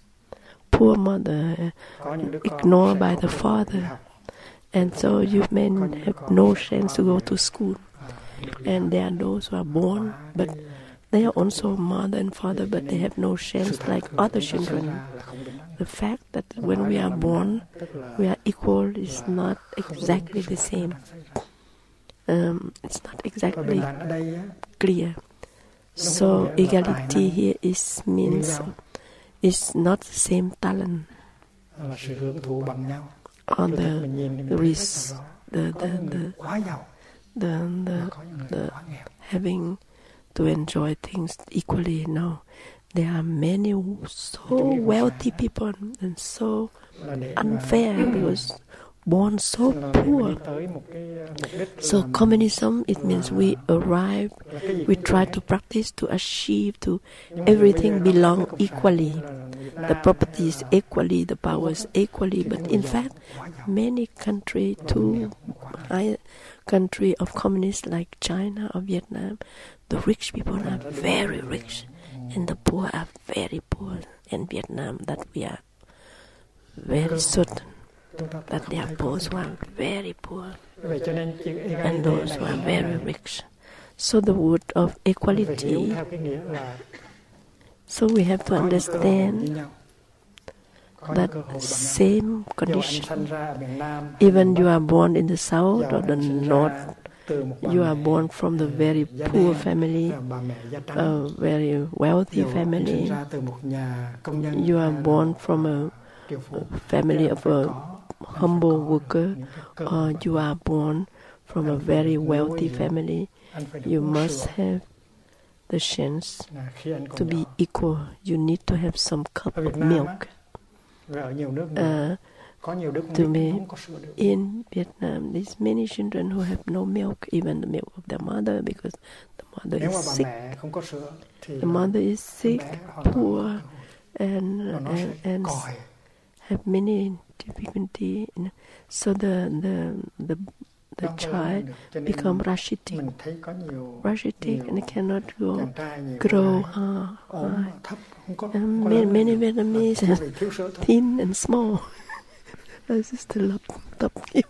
ignored by the father, and so you may have no chance to go to school. And there are those who are born, but they are also mother and father, but they have no chance like other children. The fact that when we are born, we are equal is not exactly the same. It's not exactly clear. So equality here means it's not the same talent. Or the having to enjoy things equally. No, there are many so wealthy people and so unfair because born so poor. So communism, it means we try to practice, to achieve, to everything belong equally. The properties equally, the powers equally, but in fact, many countries, country of communists like China or Vietnam, the rich people are very rich, and the poor are very poor. In Vietnam, that we are very certain that there are those who are very poor and those who are very rich. So the word of equality, so we have to understand that same condition. Even you are born in the south or the north, you are born from the very poor family, a very wealthy family. You are born from a family of a humble worker, or you are born from a very wealthy family. You must have the chance to be equal. You need to have some cup of milk. To me, in Vietnam, there's many children who have no milk, even the milk of their mother, because the mother is sick. The mother is sick, poor, and have many difficulty. So the child become rachitic, and cannot grow high. Many Vietnamese are thin and small. My sister loved him.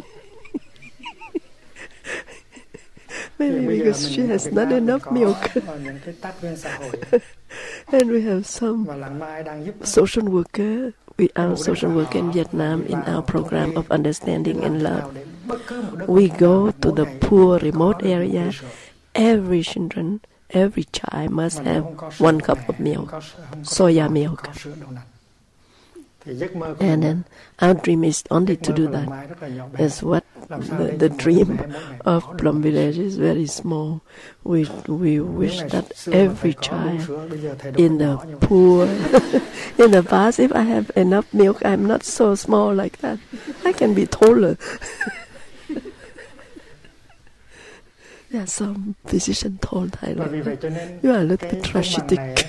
Maybe because she has not enough milk. And we have some social worker. We are social worker in Vietnam in our program of understanding and love. We go to the poor, remote area. Every child must have 1 cup of milk, soya milk. And then our dream is only to do that. That's what the dream of Plum Village is very small. We wish that every child in the poor, in the past, if I have enough milk, I'm not so small like that. I can be taller. There are some physicians told I you are a little bit rachitic.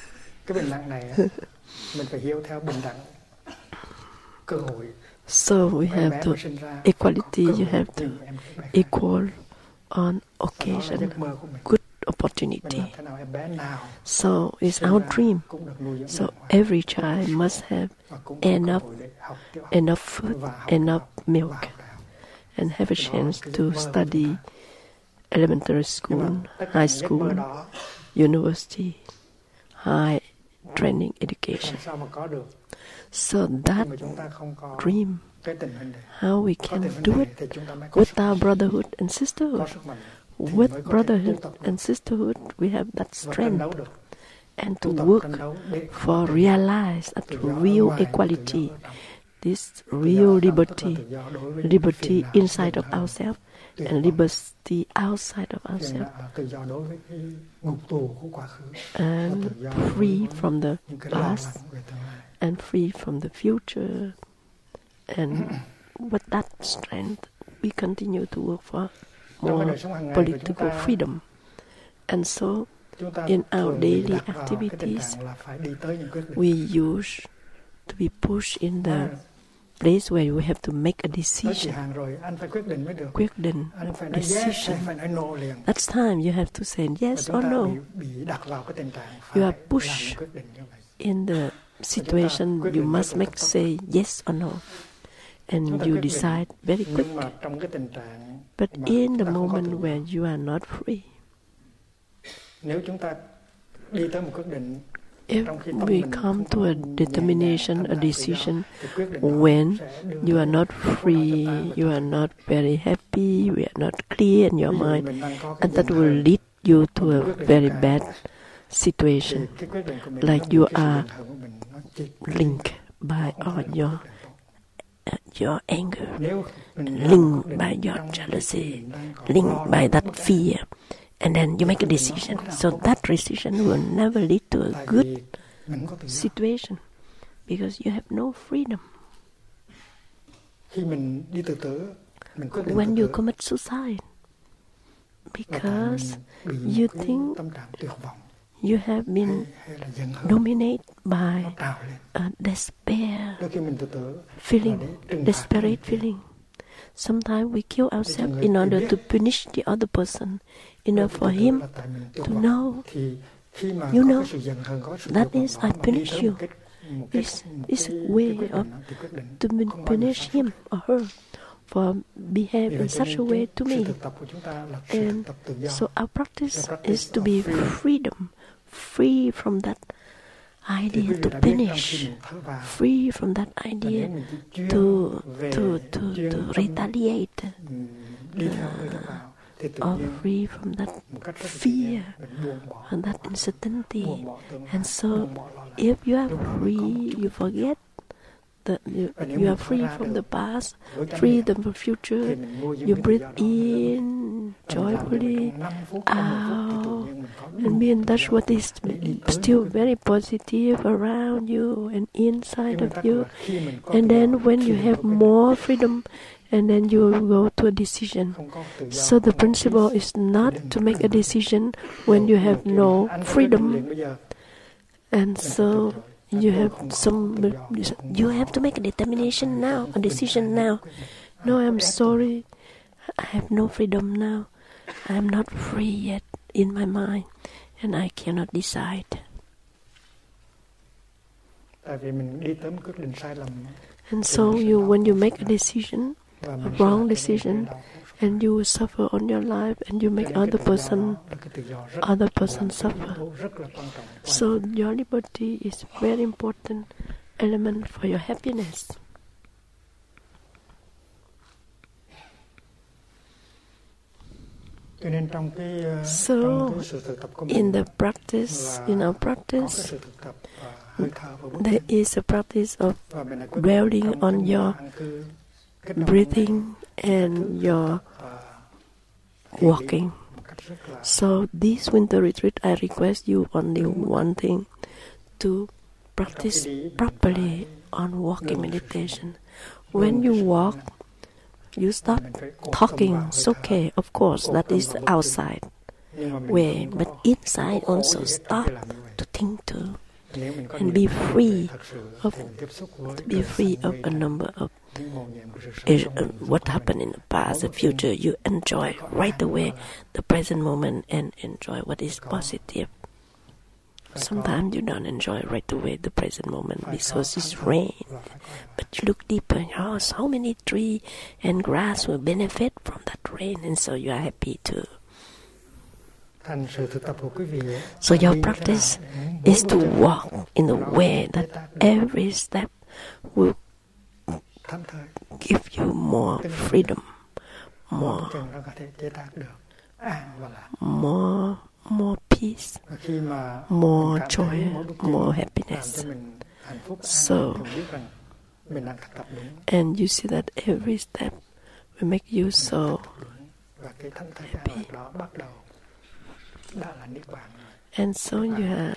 So we have to equality. You have to equal on occasion, good opportunity. So it's our dream. So every child must have enough food, enough milk, and have a chance to study elementary school, high school, university, high training education. So that dream, how we can do it with our brotherhood and sisterhood. With brotherhood and sisterhood, we have that strength, and to work for realize that real equality, this real liberty inside of ourselves and liberty outside of ourselves, and free from the past and free from the future. And with that strength, we continue to work for more political freedom. And so, in our daily activities, we used to be pushed in the place where we have to make a decision. Decision. That's time you have to say yes or no. You are pushed in the situation, you must say yes or no. and you decide very quick. Nhưng mà trong cái tình trạng But mà in chúng the ta không có moment tự do, when you are not free, nếu chúng ta đi tới một quyết định if trong khi tâm we mình come không to có a nhẹ determination, nhàng, a tâm tự do, decision, thì quyết định đó when sẽ đưa you are tới not không có free, nội tại you are not very happy, we are not clear in your Ví dụ mind, mình đang có cái and that giận will hờn, lead you to một a quyết định very càng bad thì situation, cái quyết định của mình like nó bị you cái sự are giận hờn của mình nó chỉ linked by không phải all là your một quyết định tốt. your anger, Nếu mình làm linked quyết định by your trong khi jealousy, mình đang còn linked lo by lắng, that bất an, fear, and then you make a decision. So that decision will never lead to a tại good vì mình không có tự do. situation because you have no freedom. Khi mình đi tự tử, mình quyết định When tự you tử commit suicide, là tại because mình bị you một cái think tâm trạng tuyệt vọng you have been hay là giận hờn dominated by nó trào lên. a despair Đôi khi mình tự tử là feeling, để trừng phạt desperate người kia. feeling. Sometimes we kill ourselves in order to punish the other person, in order for him to know Thì khi mà you có know, cái sự giận hờn, có sự that tuyệt is vọng I mà đi punish tới you. một cái It's a way quyết định of đó, thì quyết định to không bao giờ punish hạnh him phúc. or her for behave Vì in vậy cho such a nên way cái to sự me. thực tập của chúng ta là sự thực And tập tự do. so our practice The practice is to of be freedom. freedom, free from that Thì quý idea vị to đã biết trong punish, khi mình thở vào, free from that là idea nếu mình chỉ chuyên to về chuyên to tâm, retaliate, đi theo hơi thở vào, thì tự or nhiên free from that một cách rất tự nhiên fear mình buông bỏ, and that uncertainty. buông bỏ tương lai, And so, buông bỏ lo lắng. if you are Lúc đó mình có một free, chút you forget that Và nếu you mình are thoát free ra from được the past, với chánh free niệm, from the thì future. mình nuôi dưỡng You cái tự breathe do đó hơn. in Và mình làm như vậy joyfully, trong 5 phút, trong 10 phút thì tự out, nhiên mình có and đủ being tự that's do what is để đi tới still cái very positive around you and inside nguyên of tắc you. là khi mình có And tự then do, when khi you mình have có cái more freedom, and then you will go to a decision. không có tự do, So the không có principle peace, is not thì to đừng make a có decision when you have no anh có quyết định freedom. liền bây giờ, And mình phải so từ chối. you Tôi have không có some, tự do, tôi không you có have to make a determination now, a quyết định decision ai now. quyết định. No, Ai I'm có ép tôi. sorry, I have no freedom now. I'm not free yet in my mind, and I cannot decide. Tại vì mình đi tới một quyết định sai lầm And so when you make a decision, và a mình sẽ wrong làm cho decision, mình đau khổ. and you suffer on your life, and you make Cho nên other cái tự do person đó là cái tự do rất- other person là cái yếu suffer. tố rất là quan trọng. So your liberty is very important element for your happiness. Cho nên trong cái So, trong cái sự thực tập của mình In the practice, in our có cái practice, sự thực tập hơi thở và bước there chân. is a practice of Và mình đã quyết định dwelling trong on cái your an cư kết nối breathing and your và walking. một cách rất là So this winter retreat, I request you only one thing, to practice properly on walking meditation. When you walk, you stop mình phải cố talking. tâm vào It's hơi thở. okay, of course, that is outside Nhưng mà mình way, không but có inside khổ also gì hết stop khi làm như vậy. to think too. Nếu mình có and niệm be về free thật sự of- thì mình tiếp xúc với To be đời free sống of a bây giờ, number of những mầu nhiệm của sự sống trong đời sống what của happened mình. in the past, the future. You enjoy right away the present moment and enjoy what is positive. Sometimes you don't enjoy right away the present moment because it's rain. Và phải có But you look deeper, oh, so many trees and grass will benefit from that rain, and so you are happy too. thành sự thực tập của quý vị ấy, So là your đi như thế practice nào để is to mỗi bước walk in a nó way chế that tác được every step will thảnh thơi, give you more freedom, mỗi more, bước chân nó có thể chế tác được an và lạc. more peace, Và khi mà more mình cảm thấy joy, mỗi bước chân more làm happiness. cho mình hạnh phúc, an So- lạc, thì mình biết rằng mình đang thực tập đúng, And you see that every step will make you so đúng. Và cái thảnh thơi an lạc đó bắt đầu đã là niết bàn rồi. and so you have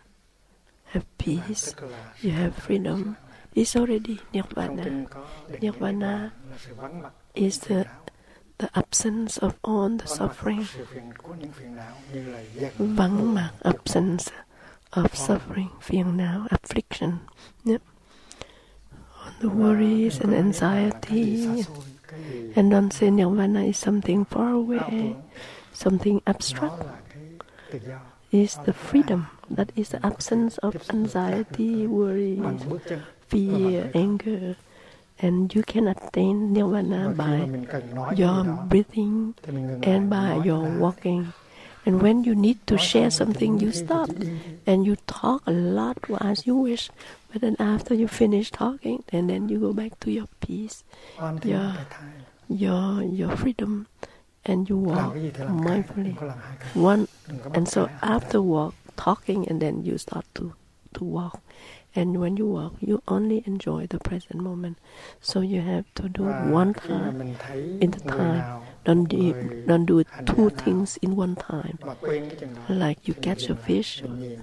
peace, Tức là you have freedom. It's already trong nirvana. kinh có định nghĩa Nirvana niết bàn là sự vắng mặt is phiền não. the absence of all the Vắng mặt suffering. sự phiền của những phiền não như là giận, Vắng mặt, buồn, absence of suffering, phiền não, affliction. Yep. All the worries and anxiety. And don't say nirvana is something far away, something abstract. Nó là cái tự do Is the freedom. That is the absence of anxiety, worries, bằng bước chân. fear, anger. And you can attain nirvana by your breathing and by your walking. And when you need to share something, you stop and you talk a lot as you wish. But then after you finish talking, and then you go back to your peace, your freedom, and you walk mindfully. And so after talking, and then you start to walk. And when you walk, you only enjoy the present moment. So you have to do it one time in the time. Don't do two things in one time. Like you catch a fish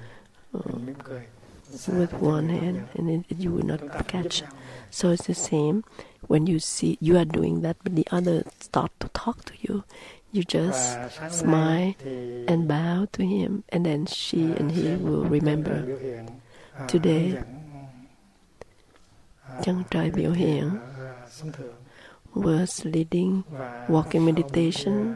with one hand, and you will not catch. So it's the same. When you see you are doing that, but the other start to talk to you, you just smile and bow to him, and then she and he will remember. Today, chân trời biểu hiện was leading walking meditation.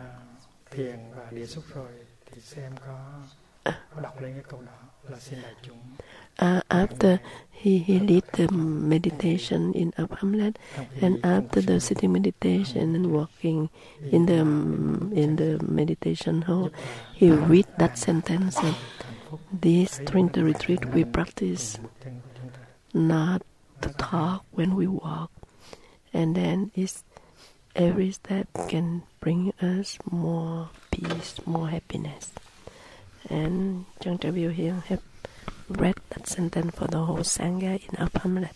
After he lead the meditation in Up Hamlet, and after the sitting meditation and walking in the meditation hall, he read that sentence. This during the retreat we practice not to talk when we walk, and then every step can bring us more peace, more happiness. And Chang Tra Viu here have read that sentence for the whole Sangha in Up Hamlet.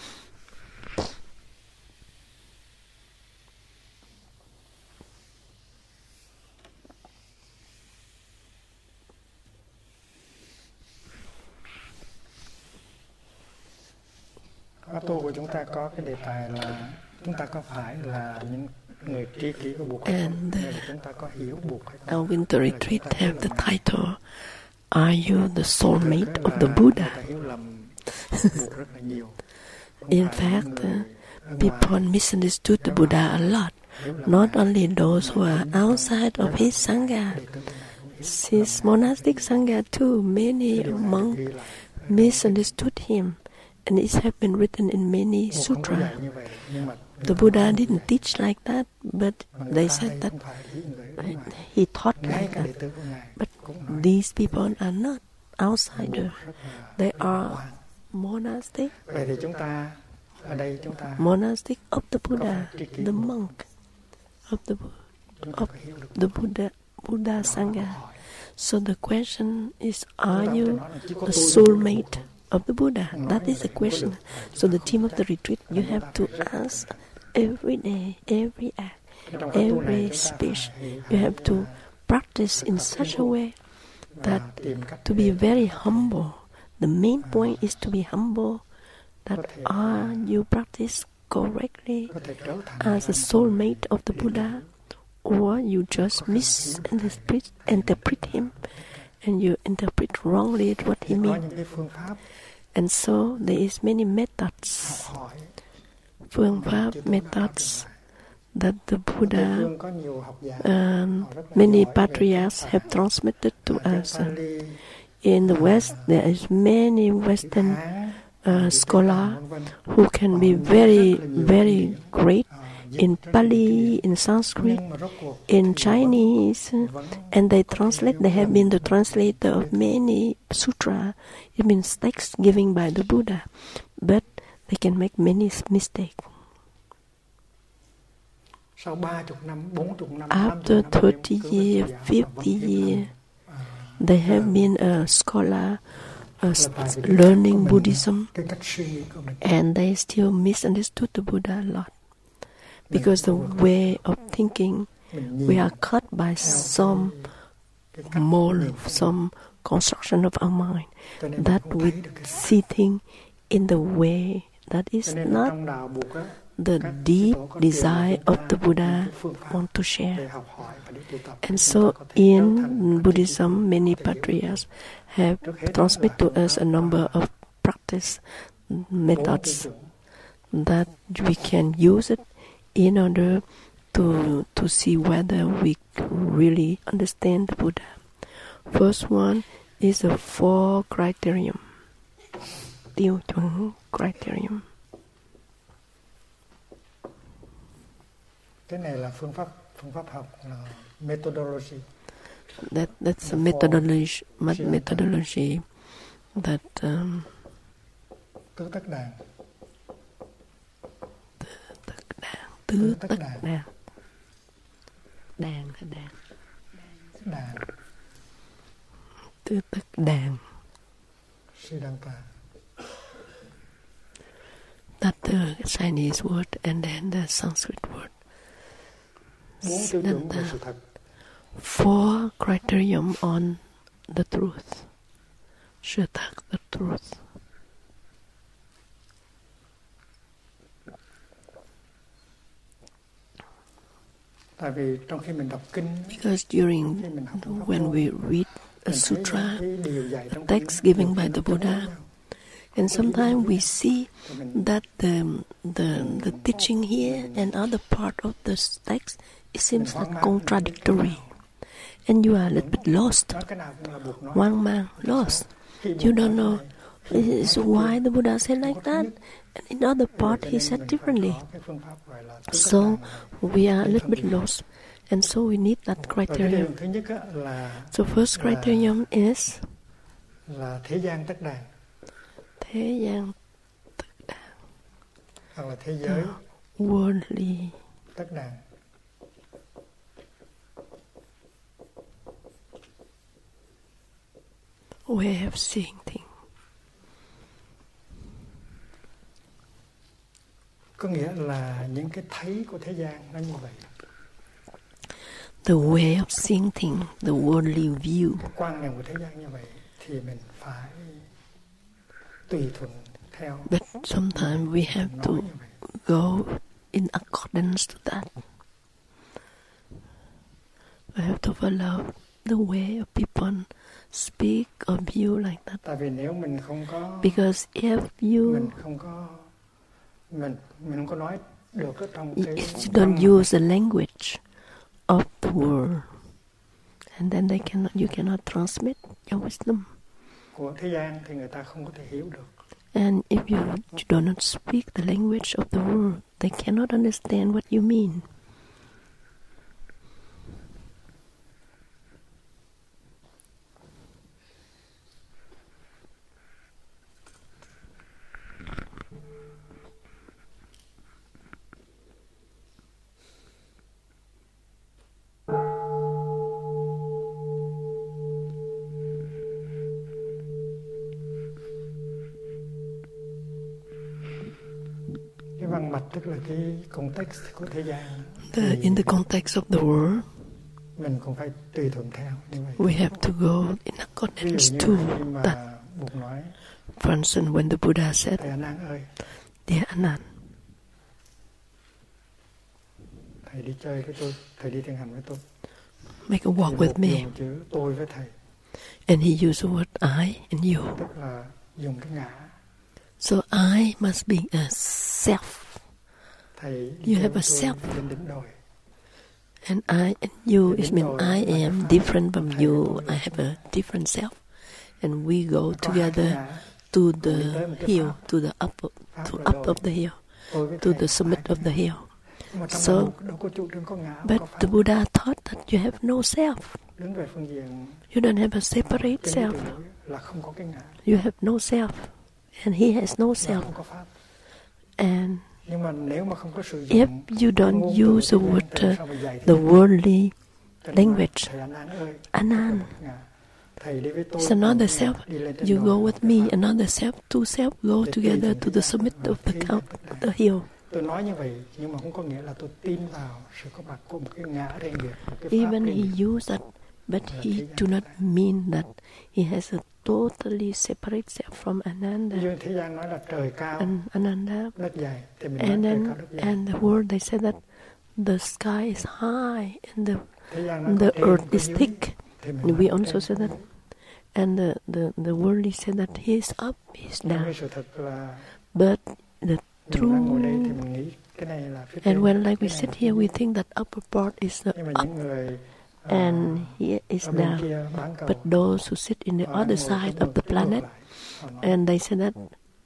Khóa tu của chúng ta có cái đề tài là chúng ta có phải là những người tri kỷ của Bụt hay không? Chúng ta có hiểu Bụt hay không? Our winter retreat have the title, Are you the soulmate of the Buddha? In fact, people misunderstood the Buddha a lot. Not only those who are outside of his Sangha. His monastic Sangha too, many monks misunderstood him. And it has been written in many sutras. The Buddha didn't teach like that, but they said that he taught like that. But these people are not outsiders. They are monastic of the Buddha, the monk of the Buddha Sangha. So the question is, are you the soulmate of the Buddha? That is the question. So the theme of the retreat, you have to ask every day, every act, every speech. You have to practice in such a way that to be very humble. The main point is to be humble, that you practice correctly as a soulmate of the Buddha, or you just misinterpret him and you interpret wrongly what he means. And so there is many methods, phương pháp, methods that the Buddha, many patriarchs have transmitted to us. In the West, there is many Western scholars who can be very, very great in Pali, in Sanskrit, in Chinese, and they have been the translator of many sutras. It means texts given by the Buddha, but they can make many mistakes. After 30 years, 50 years, they have been a scholar learning Buddhism, and they still misunderstood the Buddha a lot. Because the way of thinking, we are caught by some mold, some construction of our mind, that we see things in the way that is not the deep desire of the Buddha want to share. And so in Buddhism, many patriarchs have transmitted to us a number of practice methods that we can use it in order to see whether we really understand the Buddha. First one is the 4 criterion. Tiêu chuẩn criterion. Cái này là phương pháp học là methodology. That's a methodology that tứ tất đàn. Tứ tất đàn. Đàn. Tứ tất đàn. Siddhanta. That's the Chinese word and then the Sanskrit word. Siddhanta. Four criterion on the truth. Sự thật, the truth. Tại vì trong khi mình đọc kinh, because during when we read a sutra, a text given by the Buddha, and sometimes we see that the teaching here and other part of the text, it seems like contradictory, and you are a little bit lost, hoang mang, lost. You don't know why the Buddha said like that, and in other part he said differently. So we are a little bit lost, and so we need that criterion. So first criterion is là thế gian tất đàn. Thế gian tất đàn. Hoặc là thế giới worldly tất đàn. Way of seeing things. Có nghĩa là những cái thấy của thế gian nó như vậy. The way of seeing things, the worldly view. Quan niệm của thế gian như vậy thì mình phải tùy thuận theo. But sometimes we have to go in accordance to that. We have to follow the way of people speak or view like that. Tại vì nếu mình không có, because if mình không có nói được ở trong cái you don't use the language of the world, and then you cannot transmit your wisdom. Của thế gian thì người ta không có thể hiểu được. And if you do not speak the language of the world, they cannot understand what you mean. Cái văn mạch tức là cái context của thế gian. In the context of the world, mình cũng phải tùy thuận theo như vậy. We have to go in accordance to that. For instance, when the Buddha said, Thầy Anand ơi, Dear Anand, thầy đi chơi với tôi, thầy đi thiền hành với tôi. Make a walk with me. Dùng chữ tôi với thầy. And he used the word I and you. Tức là dùng cái ngã. So I must be a self. You have a self. And I and you, it means I am different from you. I have a different self. And we go together to the hill, to the up of the hill, to the summit of the hill. So, but the Buddha taught that you have no self. You don't have a separate self. You have no self. And he has no self. And if you don't use the word, the worldly language, Anand, it's another self. You go with me, another self, two self go together to the summit of the hill. Even he used that, but he do not mean that he has a totally separate self from Ananda. And Ananda. And the world, they say that the sky is high and the earth is thick. And we also say that. And the worldly say that he is up, he is down. But the true, and when like we sit here, we think that upper part is the up and here is down. But those who sit in the other side of the planet, and they say that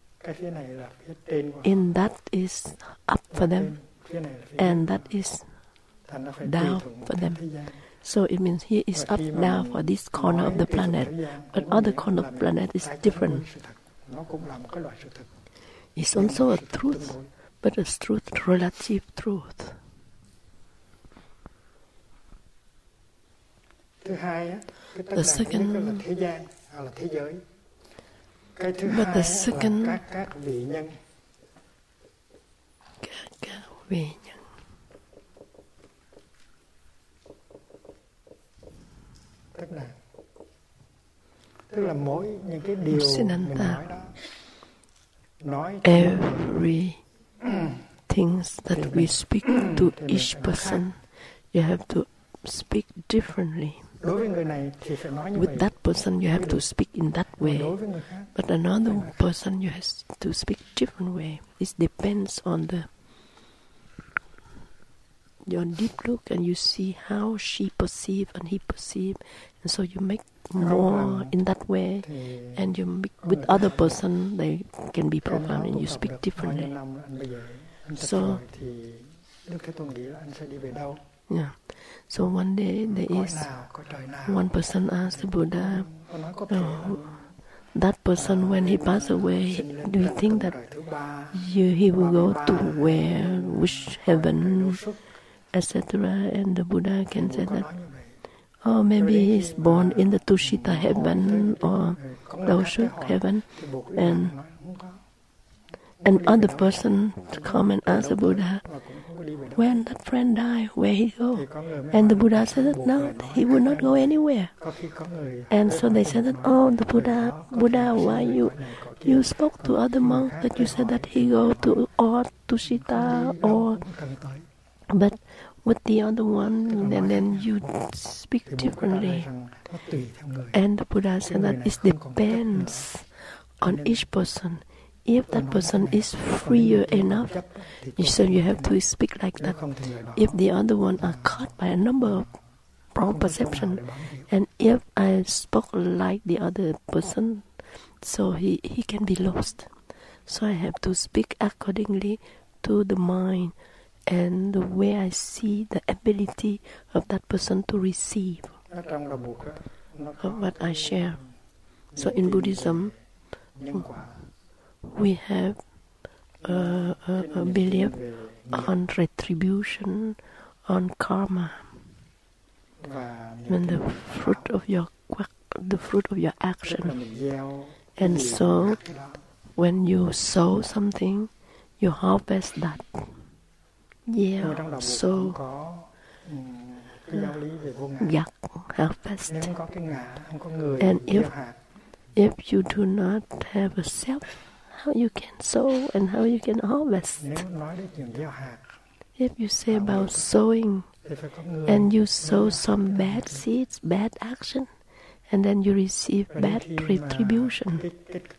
in that is up for them, and that is down for them. So it means here is up, down for this corner of the planet, but other corner of the planet is different. It's also a truth, but a truth, relative truth. The second, but the second, các vị nhân. Tức là mỗi những cái điều mình nói đó, every things that we speak to each person, you have to speak differently. Đối với người này thì phải nói như With vậy. that person, you have to speak in that way. But another person, you have to speak different way. It depends on your deep look, and you see how she perceive and he perceive, and so you make more in that way. And you make with other person, they can be programmed, and you speak differently. So. Yeah. So one day there is one person asked the Buddha, that person when he passed away, do you think that he will go to where, which heaven, etc.? And the Buddha can say that, oh, maybe he's born in the Tushita heaven or Doshuk heaven, and other person come and ask the Buddha, when that friend died, where he go? And the Buddha said that no, he would not go anywhere. And so they said that, oh, the Buddha, why you spoke to other monks that you said that he go to or Tushita or, but with the other one, and then you speak differently. And the Buddha said that it depends on each person. If that person is freer enough, so you have to speak like that. If the other one are caught by a number of wrong perception, and if I spoke like the other person, so he can be lost. So I have to speak accordingly to the mind and the way I see the ability of that person to receive of what I share. So in Buddhism, we have a belief on retribution, on karma, and the fruit of your action. And so, when you sow something, you harvest that. So yak, harvest. And if you do not have a self, how you can sow and how you can harvest? If you say about sowing, and you sow some bad seeds, bad action, and then you receive bad retribution.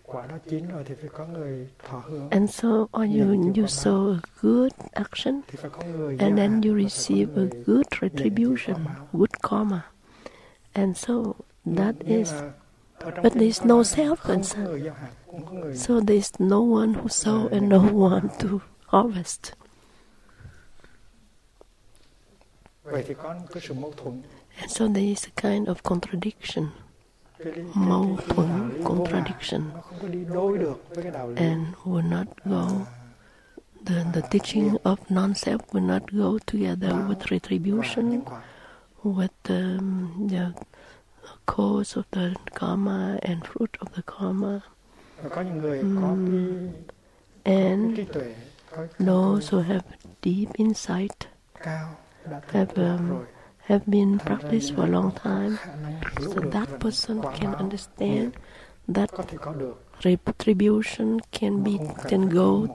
And so, or you sow a good action, and then you receive a good retribution, good karma. And so, that is, but there is no self-concern. So there is no one who sow and no one to harvest. And so there is a kind of contradiction, contradiction, and will not go. The teaching of non-self will not go together with retribution, with the cause of the karma and fruit of the karma. And those who have deep insight have been practiced for a long time, so that person can understand that retribution can go,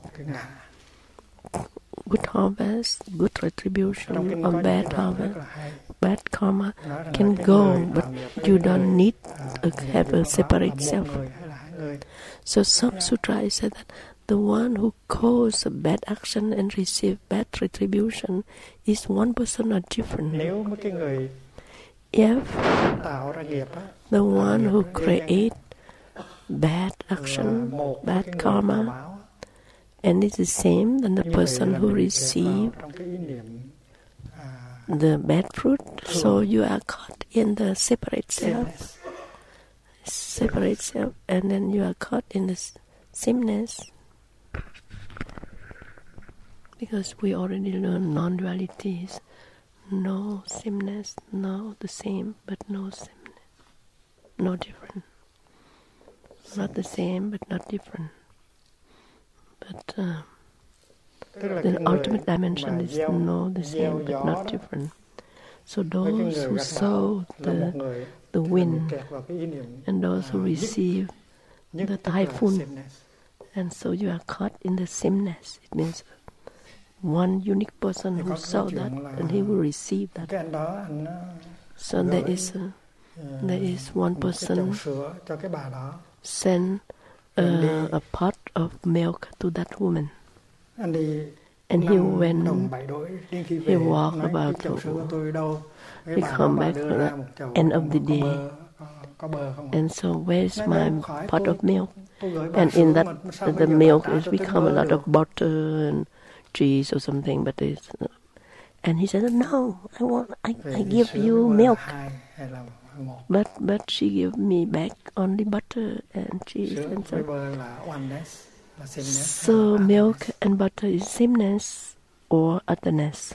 good harvest, good retribution, or bad harvest, bad karma can go, but you don't need to have a separate self. So some sutra said that the one who caused a bad action and receive bad retribution is one person or different. If the one who create bad action, bad karma, and it's the same than the person who receive the bad fruit, so you are caught in the separate self, and then you are caught in the sameness. Because we already learned non-dualities, no sameness, no the same, but no sameness, no different. Not the same, but not different. But the ultimate dimension is no the same, but not different. So those who sow the wind, and those who receive the typhoon, and so you are caught in the sameness. It means one unique person who saw that, and he will receive that. So there is one person send a pot of milk to that woman, and he went, he walked about, he come back at the end of the day, and so where's my pot of milk? And in that the milk has become a lot of butter and cheese or something, but it's, and he said, no, I give you milk, but she gave me back only butter and cheese, and so milk and butter is sameness or otherness.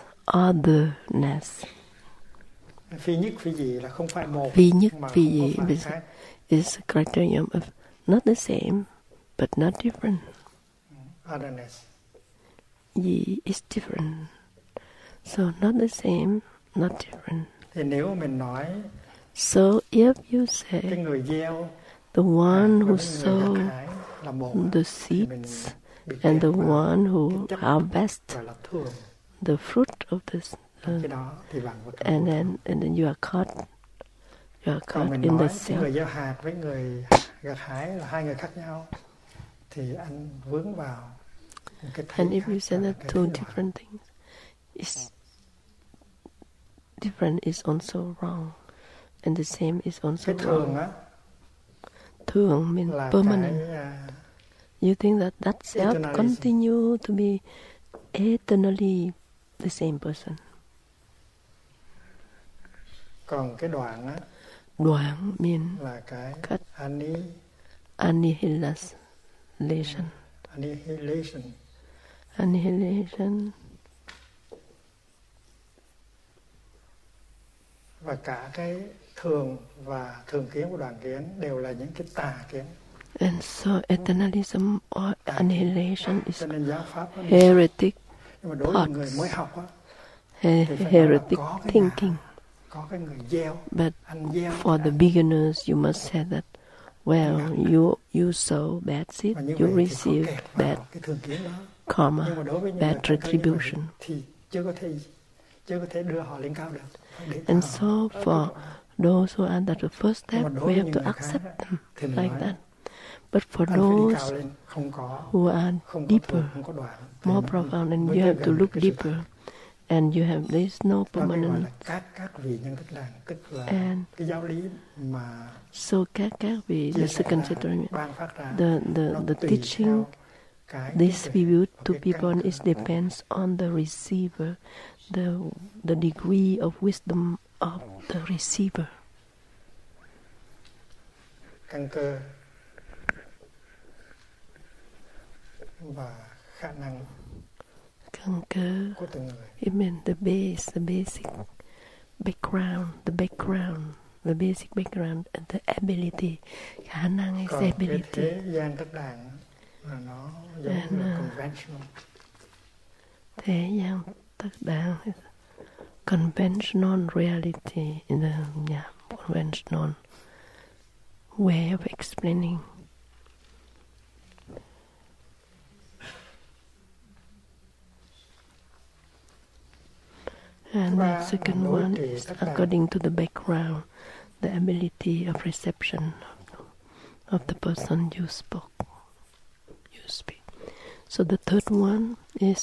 Phi nhất phi dị is a criterion of not the same but not different. Otherness. Dị is different. So not the same, not different. Thì nếu mình nói, so if you say cái người gieo, the one who sow the seeds and the one who harvests the fruit of this, and then you are caught in the self. Người gieo hạt với người gặt hái là hai người khác nhau, thì anh vướng vào. And if you say that two different things, is different is also wrong, and the same is also wrong. Thường means permanent. You think that self continue to be eternally the same person. Còn cái đoạn mean là cái cut. Annihilation. Và cả cái thường và thường kiến của đoàn kiến đều là những cái tà kiến. And so eternalism or annihilation is heretic thoughts, heretic thinking. But for the beginners, you must say that, well, you sow bad seed, you receive bad karma, bad retribution. And so for those who are at the first step, we have to accept them like that. But for those who are deeper, more profound, and you have to look deeper, and you have this no permanent. And so các vị, the second century, the teaching distribute to people is depends on the receiver, the degree of wisdom of the receiver. Căn cơ và khả năng của từng người. It means the base, the basic background, the basic background and the ability. Khả năng is the ability. Thế gian tất đàng là nó giống như conventional. Thế gian tất đàng is conventional reality in the conventional way of explaining. And the second one is according to the background, the ability of reception of the person you speak. So the third one is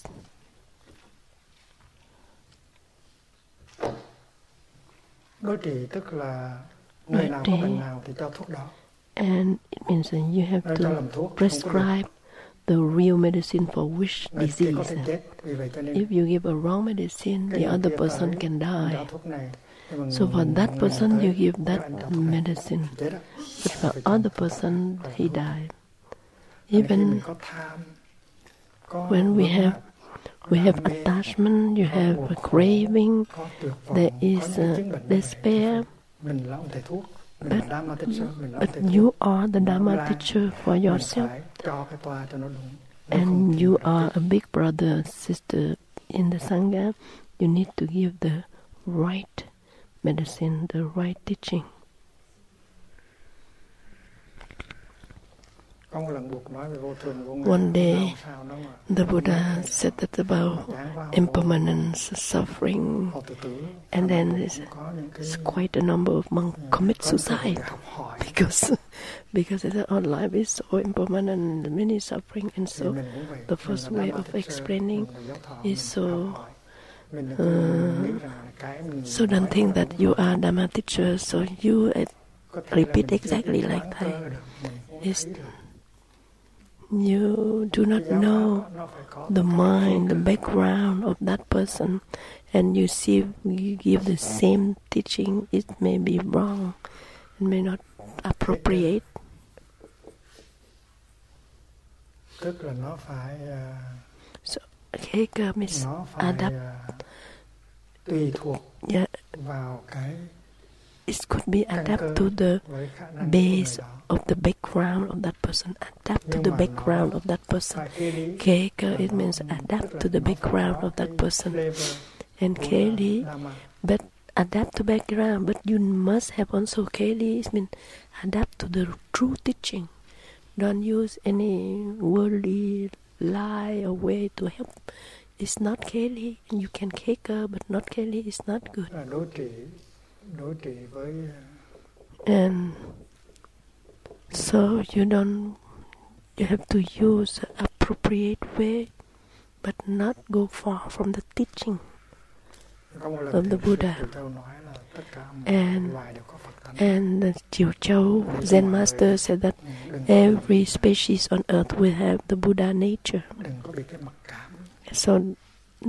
đối trị, tức là người nào có bệnh nào thì cho thuốc đó. And it means that you have to prescribe the real medicine for which disease. If you give a wrong medicine, the other person can die. So for that person, you give that medicine. But for other person, he died. Even when we have attachment, you have a craving, there is despair. But you are the Dharma teacher for yourself, and you are a big brother, sister in the Sangha. You need to give the right medicine, the right teaching. One day, the Buddha said that about impermanence, suffering, and then there's quite a number of monks commit suicide because our life is so impermanent, many suffering, and so the first way of explaining is so don't think that you are Dhamma teacher, so you repeat exactly like that. You do not know the mind, the background of that person, and you give the same teaching, it may be wrong, it may not appropriate. So, Keka means adapt. Yeah. It could be adapt to the base of the background of that person. Adapt to the background of that person. Keka, it means adapt to the background of that person. And Keli, but adapt to background, but you must have also Keli, it means adapt to the true teaching. Don't use any worldly lie or way to help. It's not Keli. You can Keka, but not Keli is not good. And so you have to use the appropriate way, but not go far from the teaching of the Buddha. And the Chiu Chou Zen master said that every species on earth will have the Buddha nature. So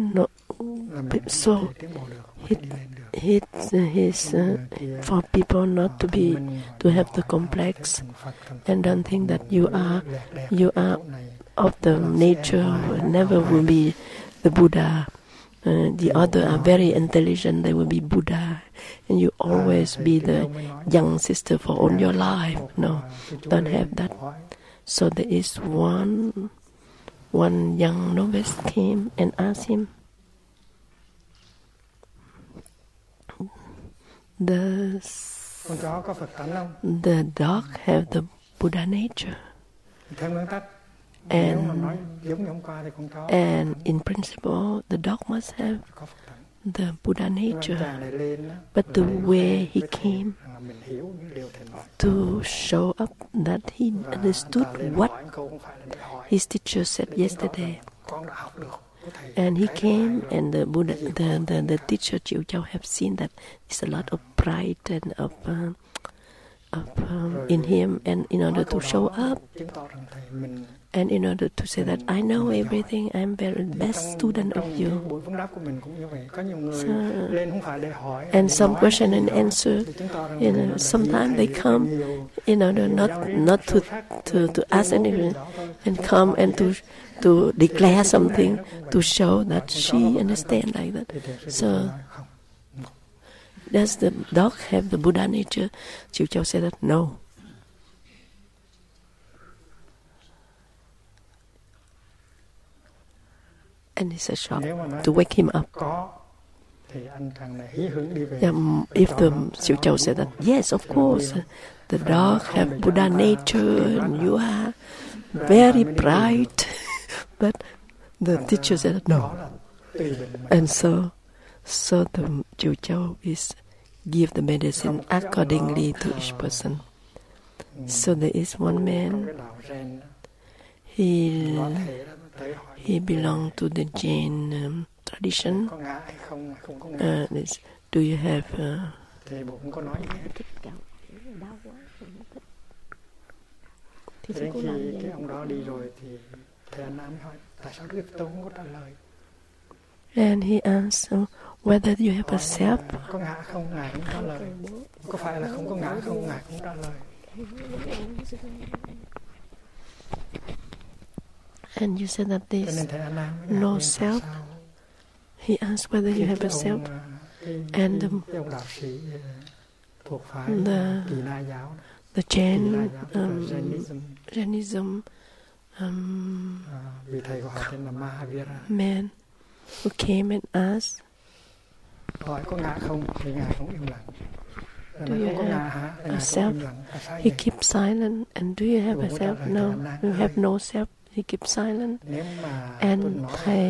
it's for people not to have the complex and don't think that you are of the nature, never will be the Buddha. The other are very intelligent, they will be Buddha, and you always be the young sister for all your life. No, don't have that. So there is one young novice came and asked him, the dog have the Buddha nature, and in principle the dog must have the Buddha nature, but the way he came to show up that he understood what his teacher said yesterday. And he came, and the Buddha, the teacher Chiu Chou have seen that there's a lot of pride and of in him, and in order to show up, and in order to say that I know everything, I'm very best student of you. So, and some question and answer, sometimes they come in order not to ask anything, and come and to declare something to show that she understands like that. So does the dog have the Buddha nature? Chiu Chou said that no. And it's a shock to wake him up. If the Chiu Chou said that, yes, of course, the dog have Buddha nature, and you are very bright. But the teacher said no. And so the Chiu Chou is give the medicine accordingly to each person. So there is one man, he belonged to the Jain tradition. Do you have thầy Anna mới hỏi tại sao Đức Kitô không có trả lời. And he asked whether you have a self. Có ngã không, Ngài cũng trả lời. Có phải là không có ngã không, Ngài cũng trả lời. And you said that there's no self. He asked whether you have a self. And the Jain, Jainism man who came and asked, hỏi có ngã không thì Ngài cũng im lặng. Do you have a self? He keeps silent. And do you have a self? No. You have no self. He keeps silent. And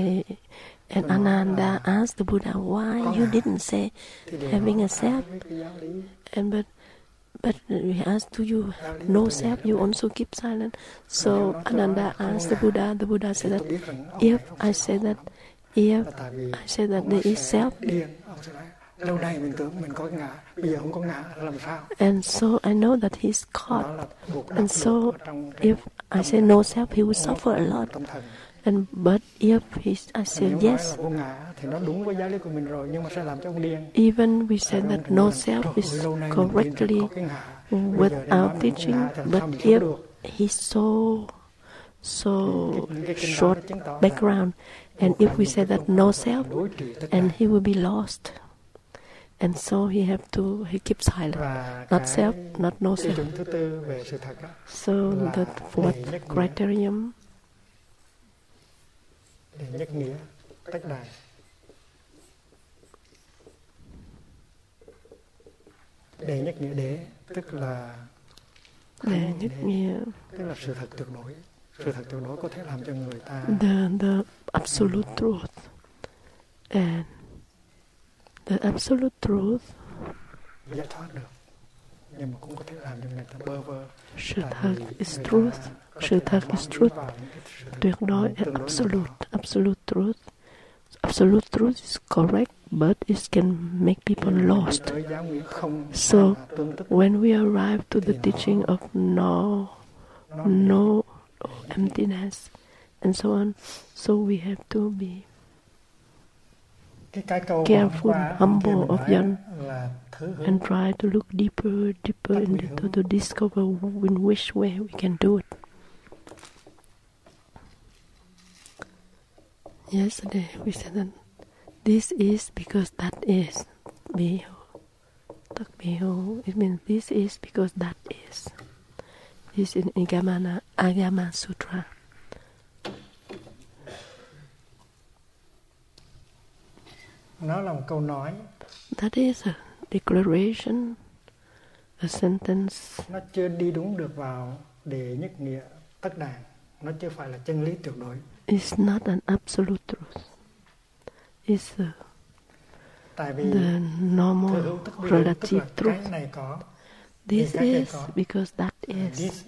Ananda asked the Buddha why you didn't say having a self. And but he asked, do you have no self? You also keep silent. So Ananda asked the Buddha said that if I say that there is self. Lâu nay mình tưởng mình có ngã, bây giờ không có ngã làm sao? And so I know that he's caught. And so if I say no self, he will suffer a lot. And but if I say yes, thì nó đúng với giáo lý của mình rồi, nhưng mà sẽ làm cho ông điên. Even we said that no self is correctly with our teaching, but if he's so short background, and if we say that no self, and he will be lost. And so he keeps silent. Not self, not no self. So the fourth criterion. Để nhất nghĩa tách đài. Để nhất nghĩa đế tức là để nhất nghĩa tức là sự thật tuyệt đối. Sự thật tuyệt đối có thể làm cho người ta the absolute truth. And the absolute truth giải thoát được, nhưng mà cũng có thể làm cho người ta bơ vơ. Sự thật is truth. Sự thật is truth. Tuyệt đối is absolute. Absolute truth. Absolute truth is correct, but it can make people lost. So when we arrive to the teaching of no emptiness and so on, so we have to be careful, humble of Yen, and try to look deeper into to discover in which way we can do it. Yesterday we said that this is because that is. It means this is because that is. This is in Agama Sutra. Nó là một câu nói. That is a declaration, a sentence. Nó chưa đi đúng được vào để nhất nghĩa tất đàn. Nó chưa phải là chân lý tuyệt đối. It's not an absolute truth. It's the normal relative truth. This is because that is.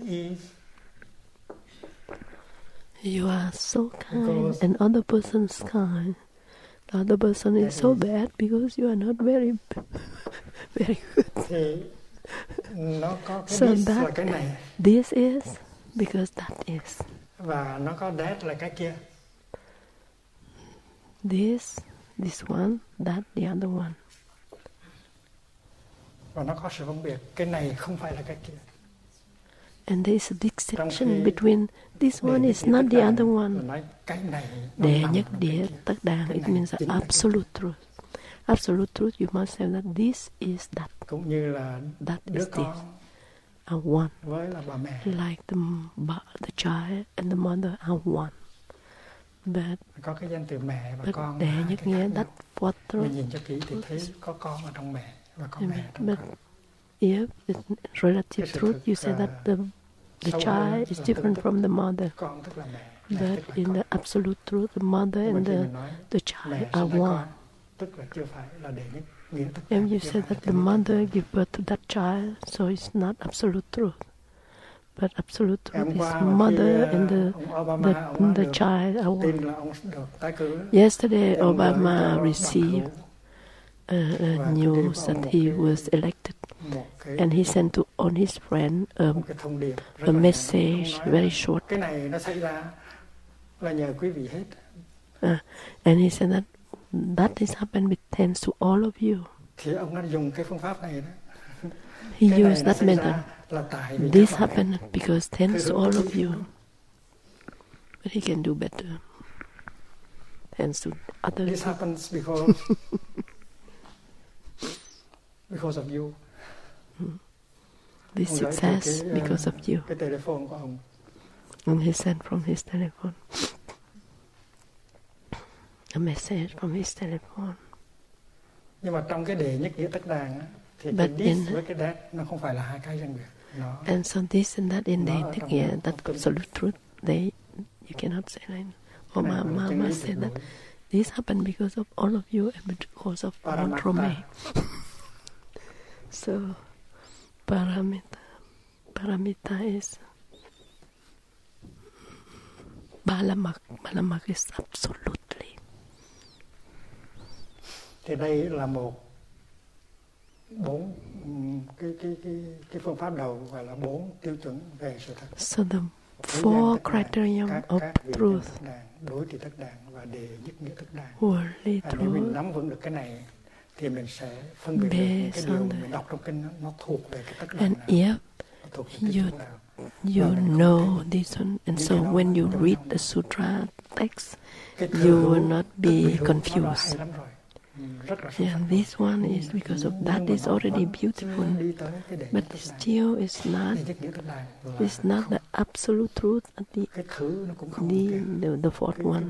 You are so kind and other person's kind. The other person is so bad because you are not very good. So that this is because that is. Và nó có that là cái kia. This one, that the other one. Và nó có sự phân biệt, cái này không phải là cái kia. And there is a distinction between this one is not the other one. Đệ nhất địa tất đàn, it means absolute truth. Absolute truth, you must say that this is that. Cũng như là that is this. One. Với là bà mẹ. Like the child and the mother are one. But có cái danh từ mẹ và con. Đệ nhất nghĩa that father. Mình nhìn cho kỹ thì thấy có con ở trong mẹ và có mẹ trong con. If it's relative truth, you say that the child is different from the mother. But in the absolute truth, the mother and the child are one. And you say that the mother gave birth to that child, so it's not absolute truth. But absolute truth is mother and the child are one. Yesterday, Obama received news that he was elected, and he sent to on his friend a message, very short. là nhờ quý vị hết. And he said that is happened with thanks to all of you. Thì ông đã dùng cái phương pháp này đó. He used that method. This happened because thanks to all of you. But he can do better. Thanks to others. This happens because of you. This success because of you. Cái telephone của ông. And he sent from his telephone a message from his telephone. Nhưng mà trong cái đề nhất nghĩa tất đàn á, thì cái this với cái that nó không phải là hai cái riêng biệt. And so this and that in the nhất nghĩa, that absolute truth, you cannot say like, oh, Mama said that this happened because of all of you and because of Montrome. So paramita is Balamak is absolutely. Thì đây là cái phương pháp đầu gọi là 4 tiêu chuẩn về sự thật. So the 4 criterion of truth. Đối trị tất đàn và đề nhất nghĩa tất đàn. Worldly truth. Nếu mình nắm vững được cái này thì mình sẽ phân biệt được những cái điều mình đọc trong kinh nó thuộc về cái tất đàn nào. You know this one, and so when you read the sutra text, you will not be confused. Yeah, this one is because of that is already beautiful, but still it's not the absolute truth at the fourth one.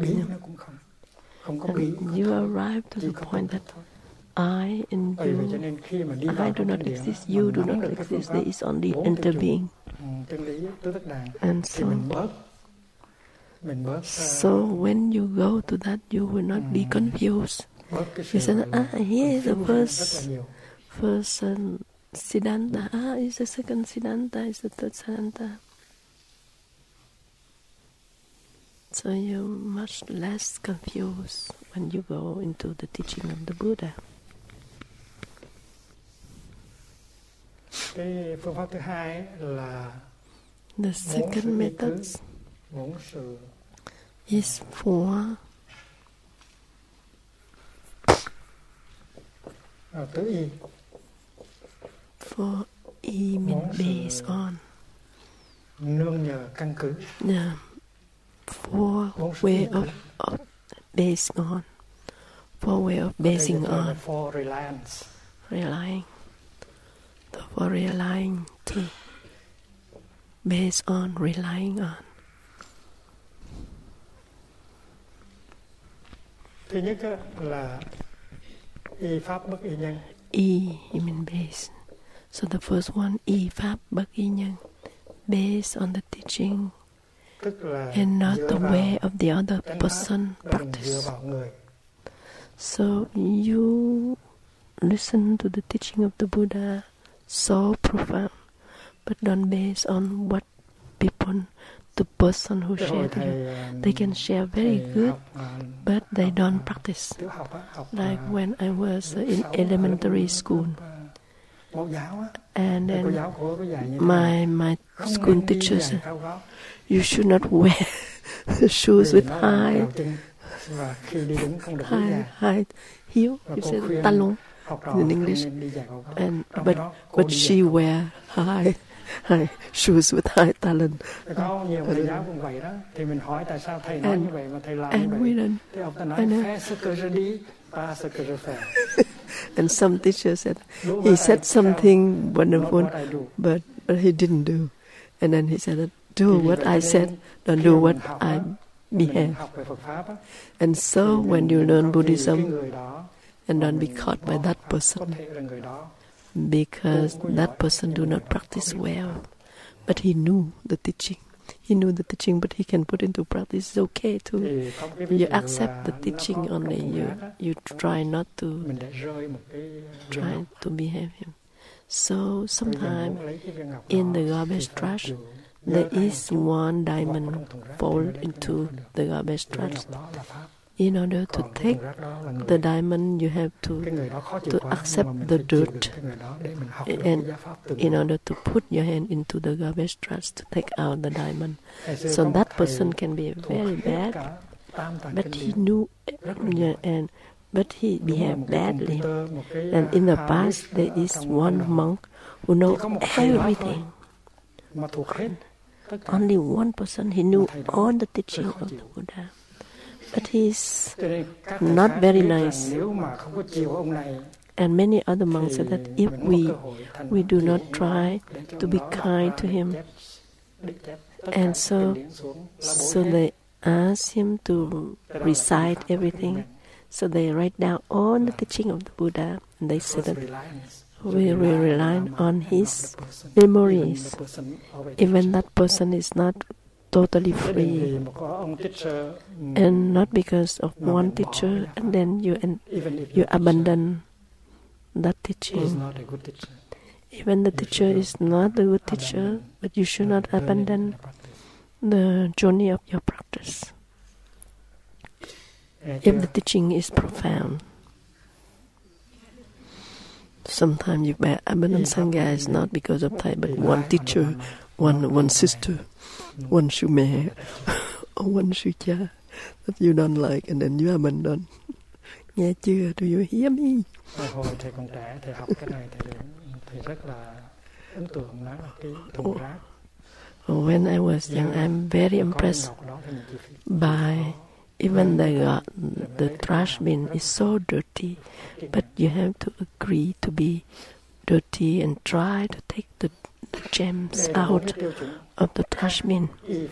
And you arrive to the point that I and you, I do not exist, you do not exist, there is only interbeing. And so when you go to that, you will not be confused. You say, here is the first Siddhanta, is the second Siddhanta, is the third Siddhanta. So you're much less confused when you go into the teaching of the Buddha. Cái phương pháp thứ hai là the second method is for tứ y. For y means based on. Nương nhờ căn cứ. Yeah. For way of based on. For way of basing on. For reliance. Relying. For relying to. Based on, relying on. Thứ nhất là y pháp bất y nhân. Y mean base. So the first one, y pháp bất y nhân, based on the teaching and not the way of the other person practice. So you listen to the teaching of the Buddha, so profound, but don't base on what people, the person who share to you. They can share very good, but they don't practice. Like when I was in elementary school, and then my school teacher said, you should not wear shoes with high heel. You said talon in English, but she wear high shoes with high talon. And we don't. And some teacher said, he said something wonderful, but he didn't do. And then he said, do what I said, don't do what I behave. And so when you learn Buddhism, and don't be caught by that person, because that person do not practice well, but he knew the teaching. He knew the teaching, but he can put into practice. It's okay to you accept the teaching only. You try not to behave him. So sometimes in the garbage trash, there is one diamond fall into the garbage trash. In order to take the diamond, you have to accept the dirt. And in order to put your hand into the garbage trash to take out the diamond. So that person can be very bad, but he knew, but he behaved badly. And in the past, there is one monk who knows everything. Only one person, he knew all the teaching of the Buddha. But he's not very nice. And many other monks said that if we do not try to be kind to him, and so they asked him to recite everything. So they write down all the teaching of the Buddha, and they said that we will rely on his memories, even that person is not totally free, and not because of one teacher, and then you abandon that teaching. Even the teacher is not a good teacher, but you should not abandon the journey of your practice. If the teaching is profound, sometimes you abandon Sangha is not because of Thai, but one teacher, one sister, one Shume, or one Shucha that you don't like, and then you abandon. Nghe chưa? Do you hear me? Hồi thầy còn trẻ, thầy học cái này, thầy rất là ấn tượng, đó là cái thùng rác. When I was young, I'm very impressed by even the trash bin is so dirty, but you have to agree to be dirty and try to take the gems out of the trash bin.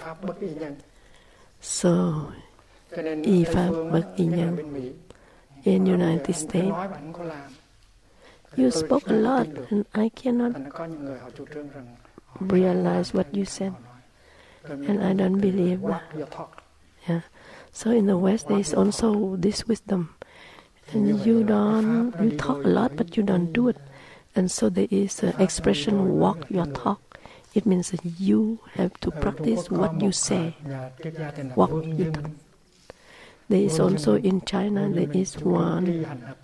So, y pháp bất y nhân. In United States, you spoke a lot, and I cannot realize what you said, and I don't believe that. Yeah. So in the West, there is also this wisdom, and you talk a lot, but you don't do it, and so there is an expression "walk your talk." It means that you have to practice what you say. Walk your talk. There is also in China, there is one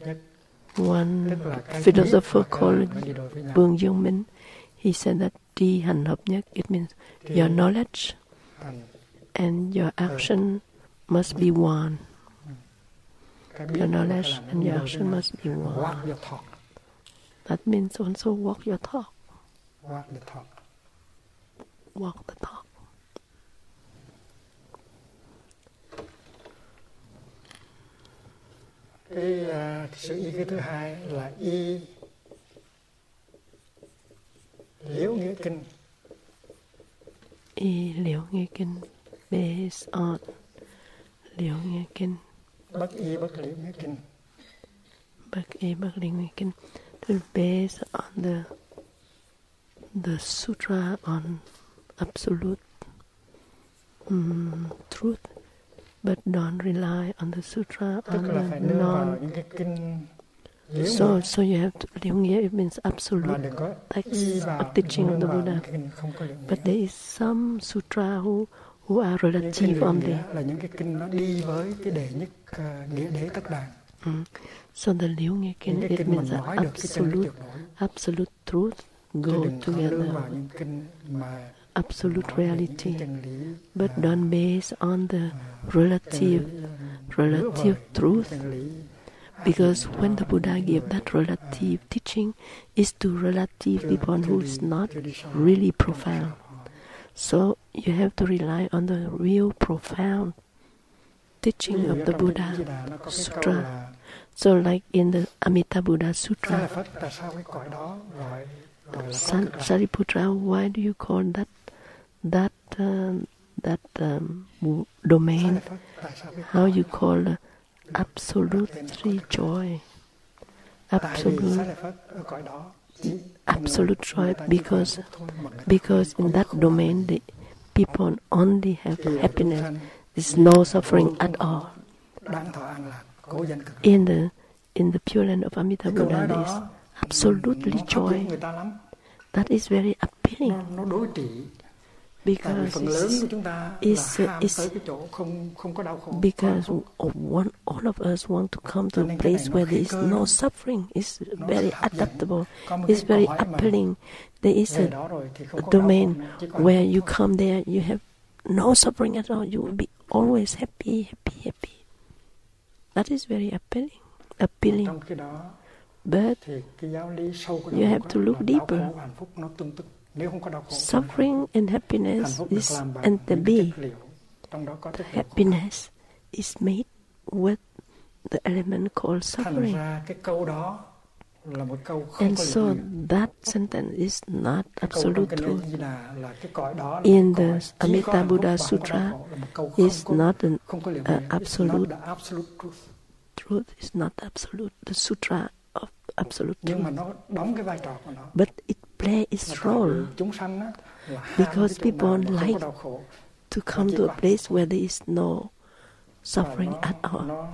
philosopher called Vương Dương Minh. He said that Tri hành hợp nhất, it means your knowledge and your action must be one. Your knowledge and your action must be one. That means also walk your talk. Walk the talk. Walk the talk. Cái sự y cái thứ hai là y Liễu Nghĩa Kinh. Y Liễu Nghĩa Kinh, based on Liễu Nghĩa Kinh. Bất y bất liễu nghĩa kinh. Bất y bất liễu nghĩa kinh. Based on the sutra on absolute truth, but don't rely on the sutra on the non. So you have to liễu nghĩa. It means absolute text of teaching of the Buddha. But there is some sutra who are relative only. Là những cái kinh nó đi với cái đệ nhất nghĩa đế tất đàn. So the liễu nghĩa kinh, it means that absolute truth go together. Absolute reality, but don't base on the relative truth. Because when the Buddha gave that relative teaching, is to relative people who is not really profound. So you have to rely on the real profound teaching of the Buddha Sutra. So like in the Amitabha Sutra, Sariputra, why do you call that domain? How you call absolute joy? Absolute joy, because in that domain the people only have happiness. There's no suffering at all. In the Pure Land of Amitabha, there is absolutely joy. That is very appealing. Because phần lớn của chúng ta là ham tới cái chỗ không có đau khổ. Because all of us want to come to a place where there is no suffering. It's very adaptable. It's very appealing. There is a domain where you come there, you have no suffering at all. You will be always happy, happy, happy. That is very appealing. But you have to look deeper. Suffering and happiness is entebbe. Happiness is made with the element called suffering. And so that sentence is not absolute truth. In the Amitabha Sutra, is not an absolute truth. It's not absolute. The sutra of absolute truth. But it plays its role because people like to come to a place where there is no suffering at all.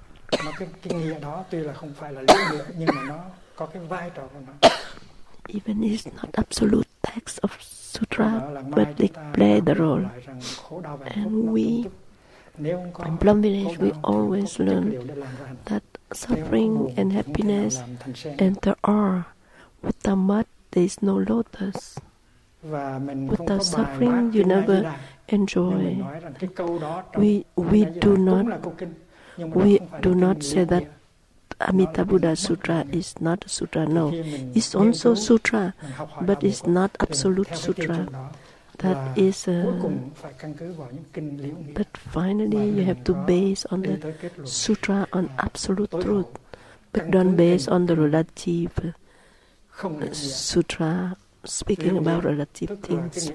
Even it's not absolute text of sutra, but they play the role. And we, in Plum Village, we always learn that suffering and happiness enter all. Without mud, there is no lotus. Without suffering, you never enjoy. We do not say that Amitabha Sutra is not a sutra. No, it's also sutra, but it's not absolute sutra. That is but finally you have to base on the sutra on absolute truth, but don't base on the relative sutra speaking about relative things.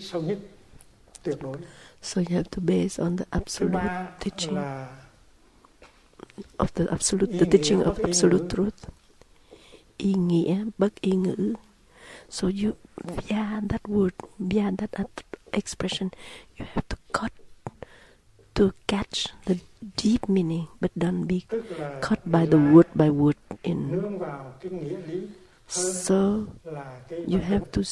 So you have to base on the absolute teaching of the teaching of absolute truth. Ý nghĩa bất ý ngữ. So you, via that word, via that expression, you have to catch the deep meaning, but don't be caught by the word by word in. So you have to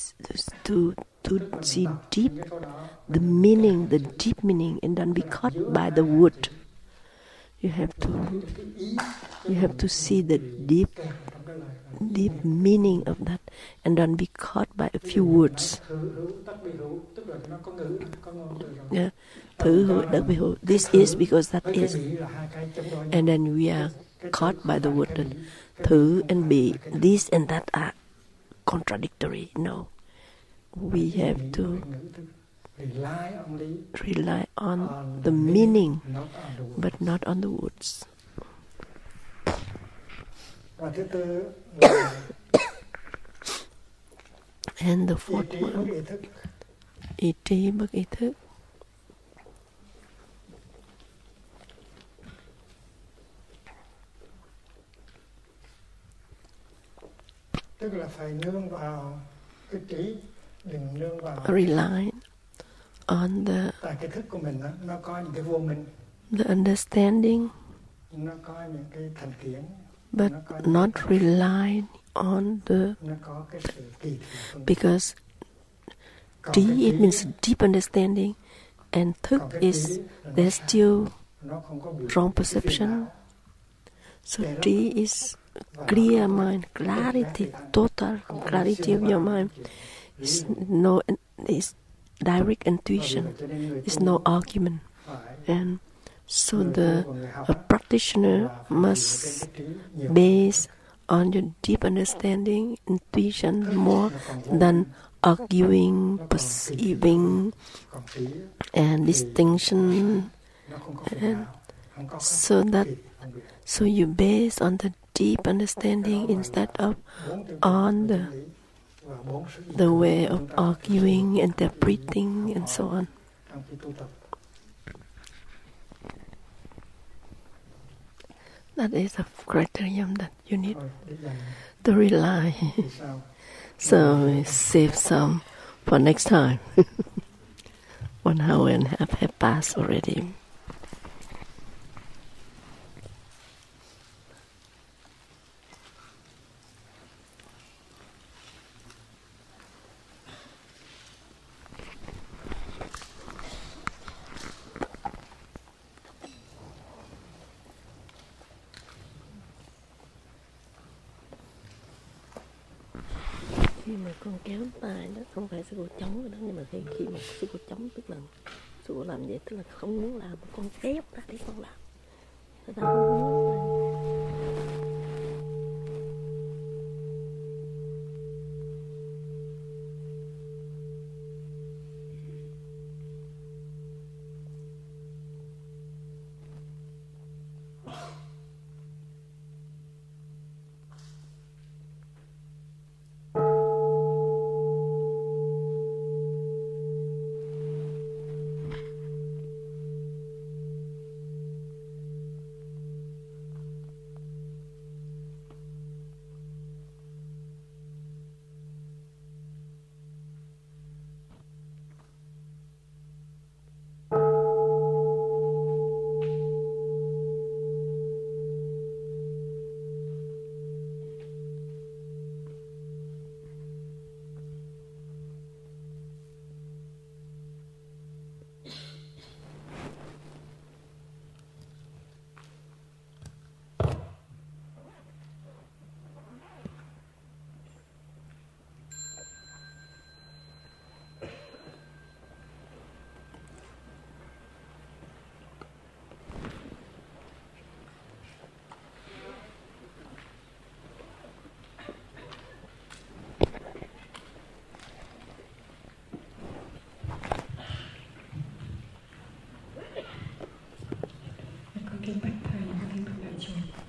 see deep the meaning, the deep meaning, and don't be caught by the word. You have to see the deep meaning of that, and don't be caught by a few words. Yeah. This is because that is, and then we are caught by the word that thử and be, this and that are contradictory. No, we have to rely on the meaning, but not on the words. And the fourth one, ý trí bất ý thức. Tức là phải nương vào cái trí, đừng nương vào. Rely on the. Tại cái thức của mình đó, nó có những cái vô minh. The understanding. Nó có những cái thành kiến. But not rely on the. Because trí, it means deep understanding, and thức is there's still wrong perception. So trí is clear mind, clarity, total clarity of your mind. It's direct intuition. It's no argument. And so a practitioner must base on your deep understanding, intuition, more than arguing, perceiving, and distinction. And so you base on the deep understanding instead of on the way of arguing, interpreting, and so on. That is a criterion that you need to rely. So we save some for next time. 1 hour and a half have passed already. con kéo tay đó không phải sư cô chống rồi đó, nhưng mà khi mà sư cô chống tức là sư cô làm vậy tức là không muốn làm, con ép ra để con làm, người ta không muốn làm. Con kính bạch thầy, con kính bạch đại chúng.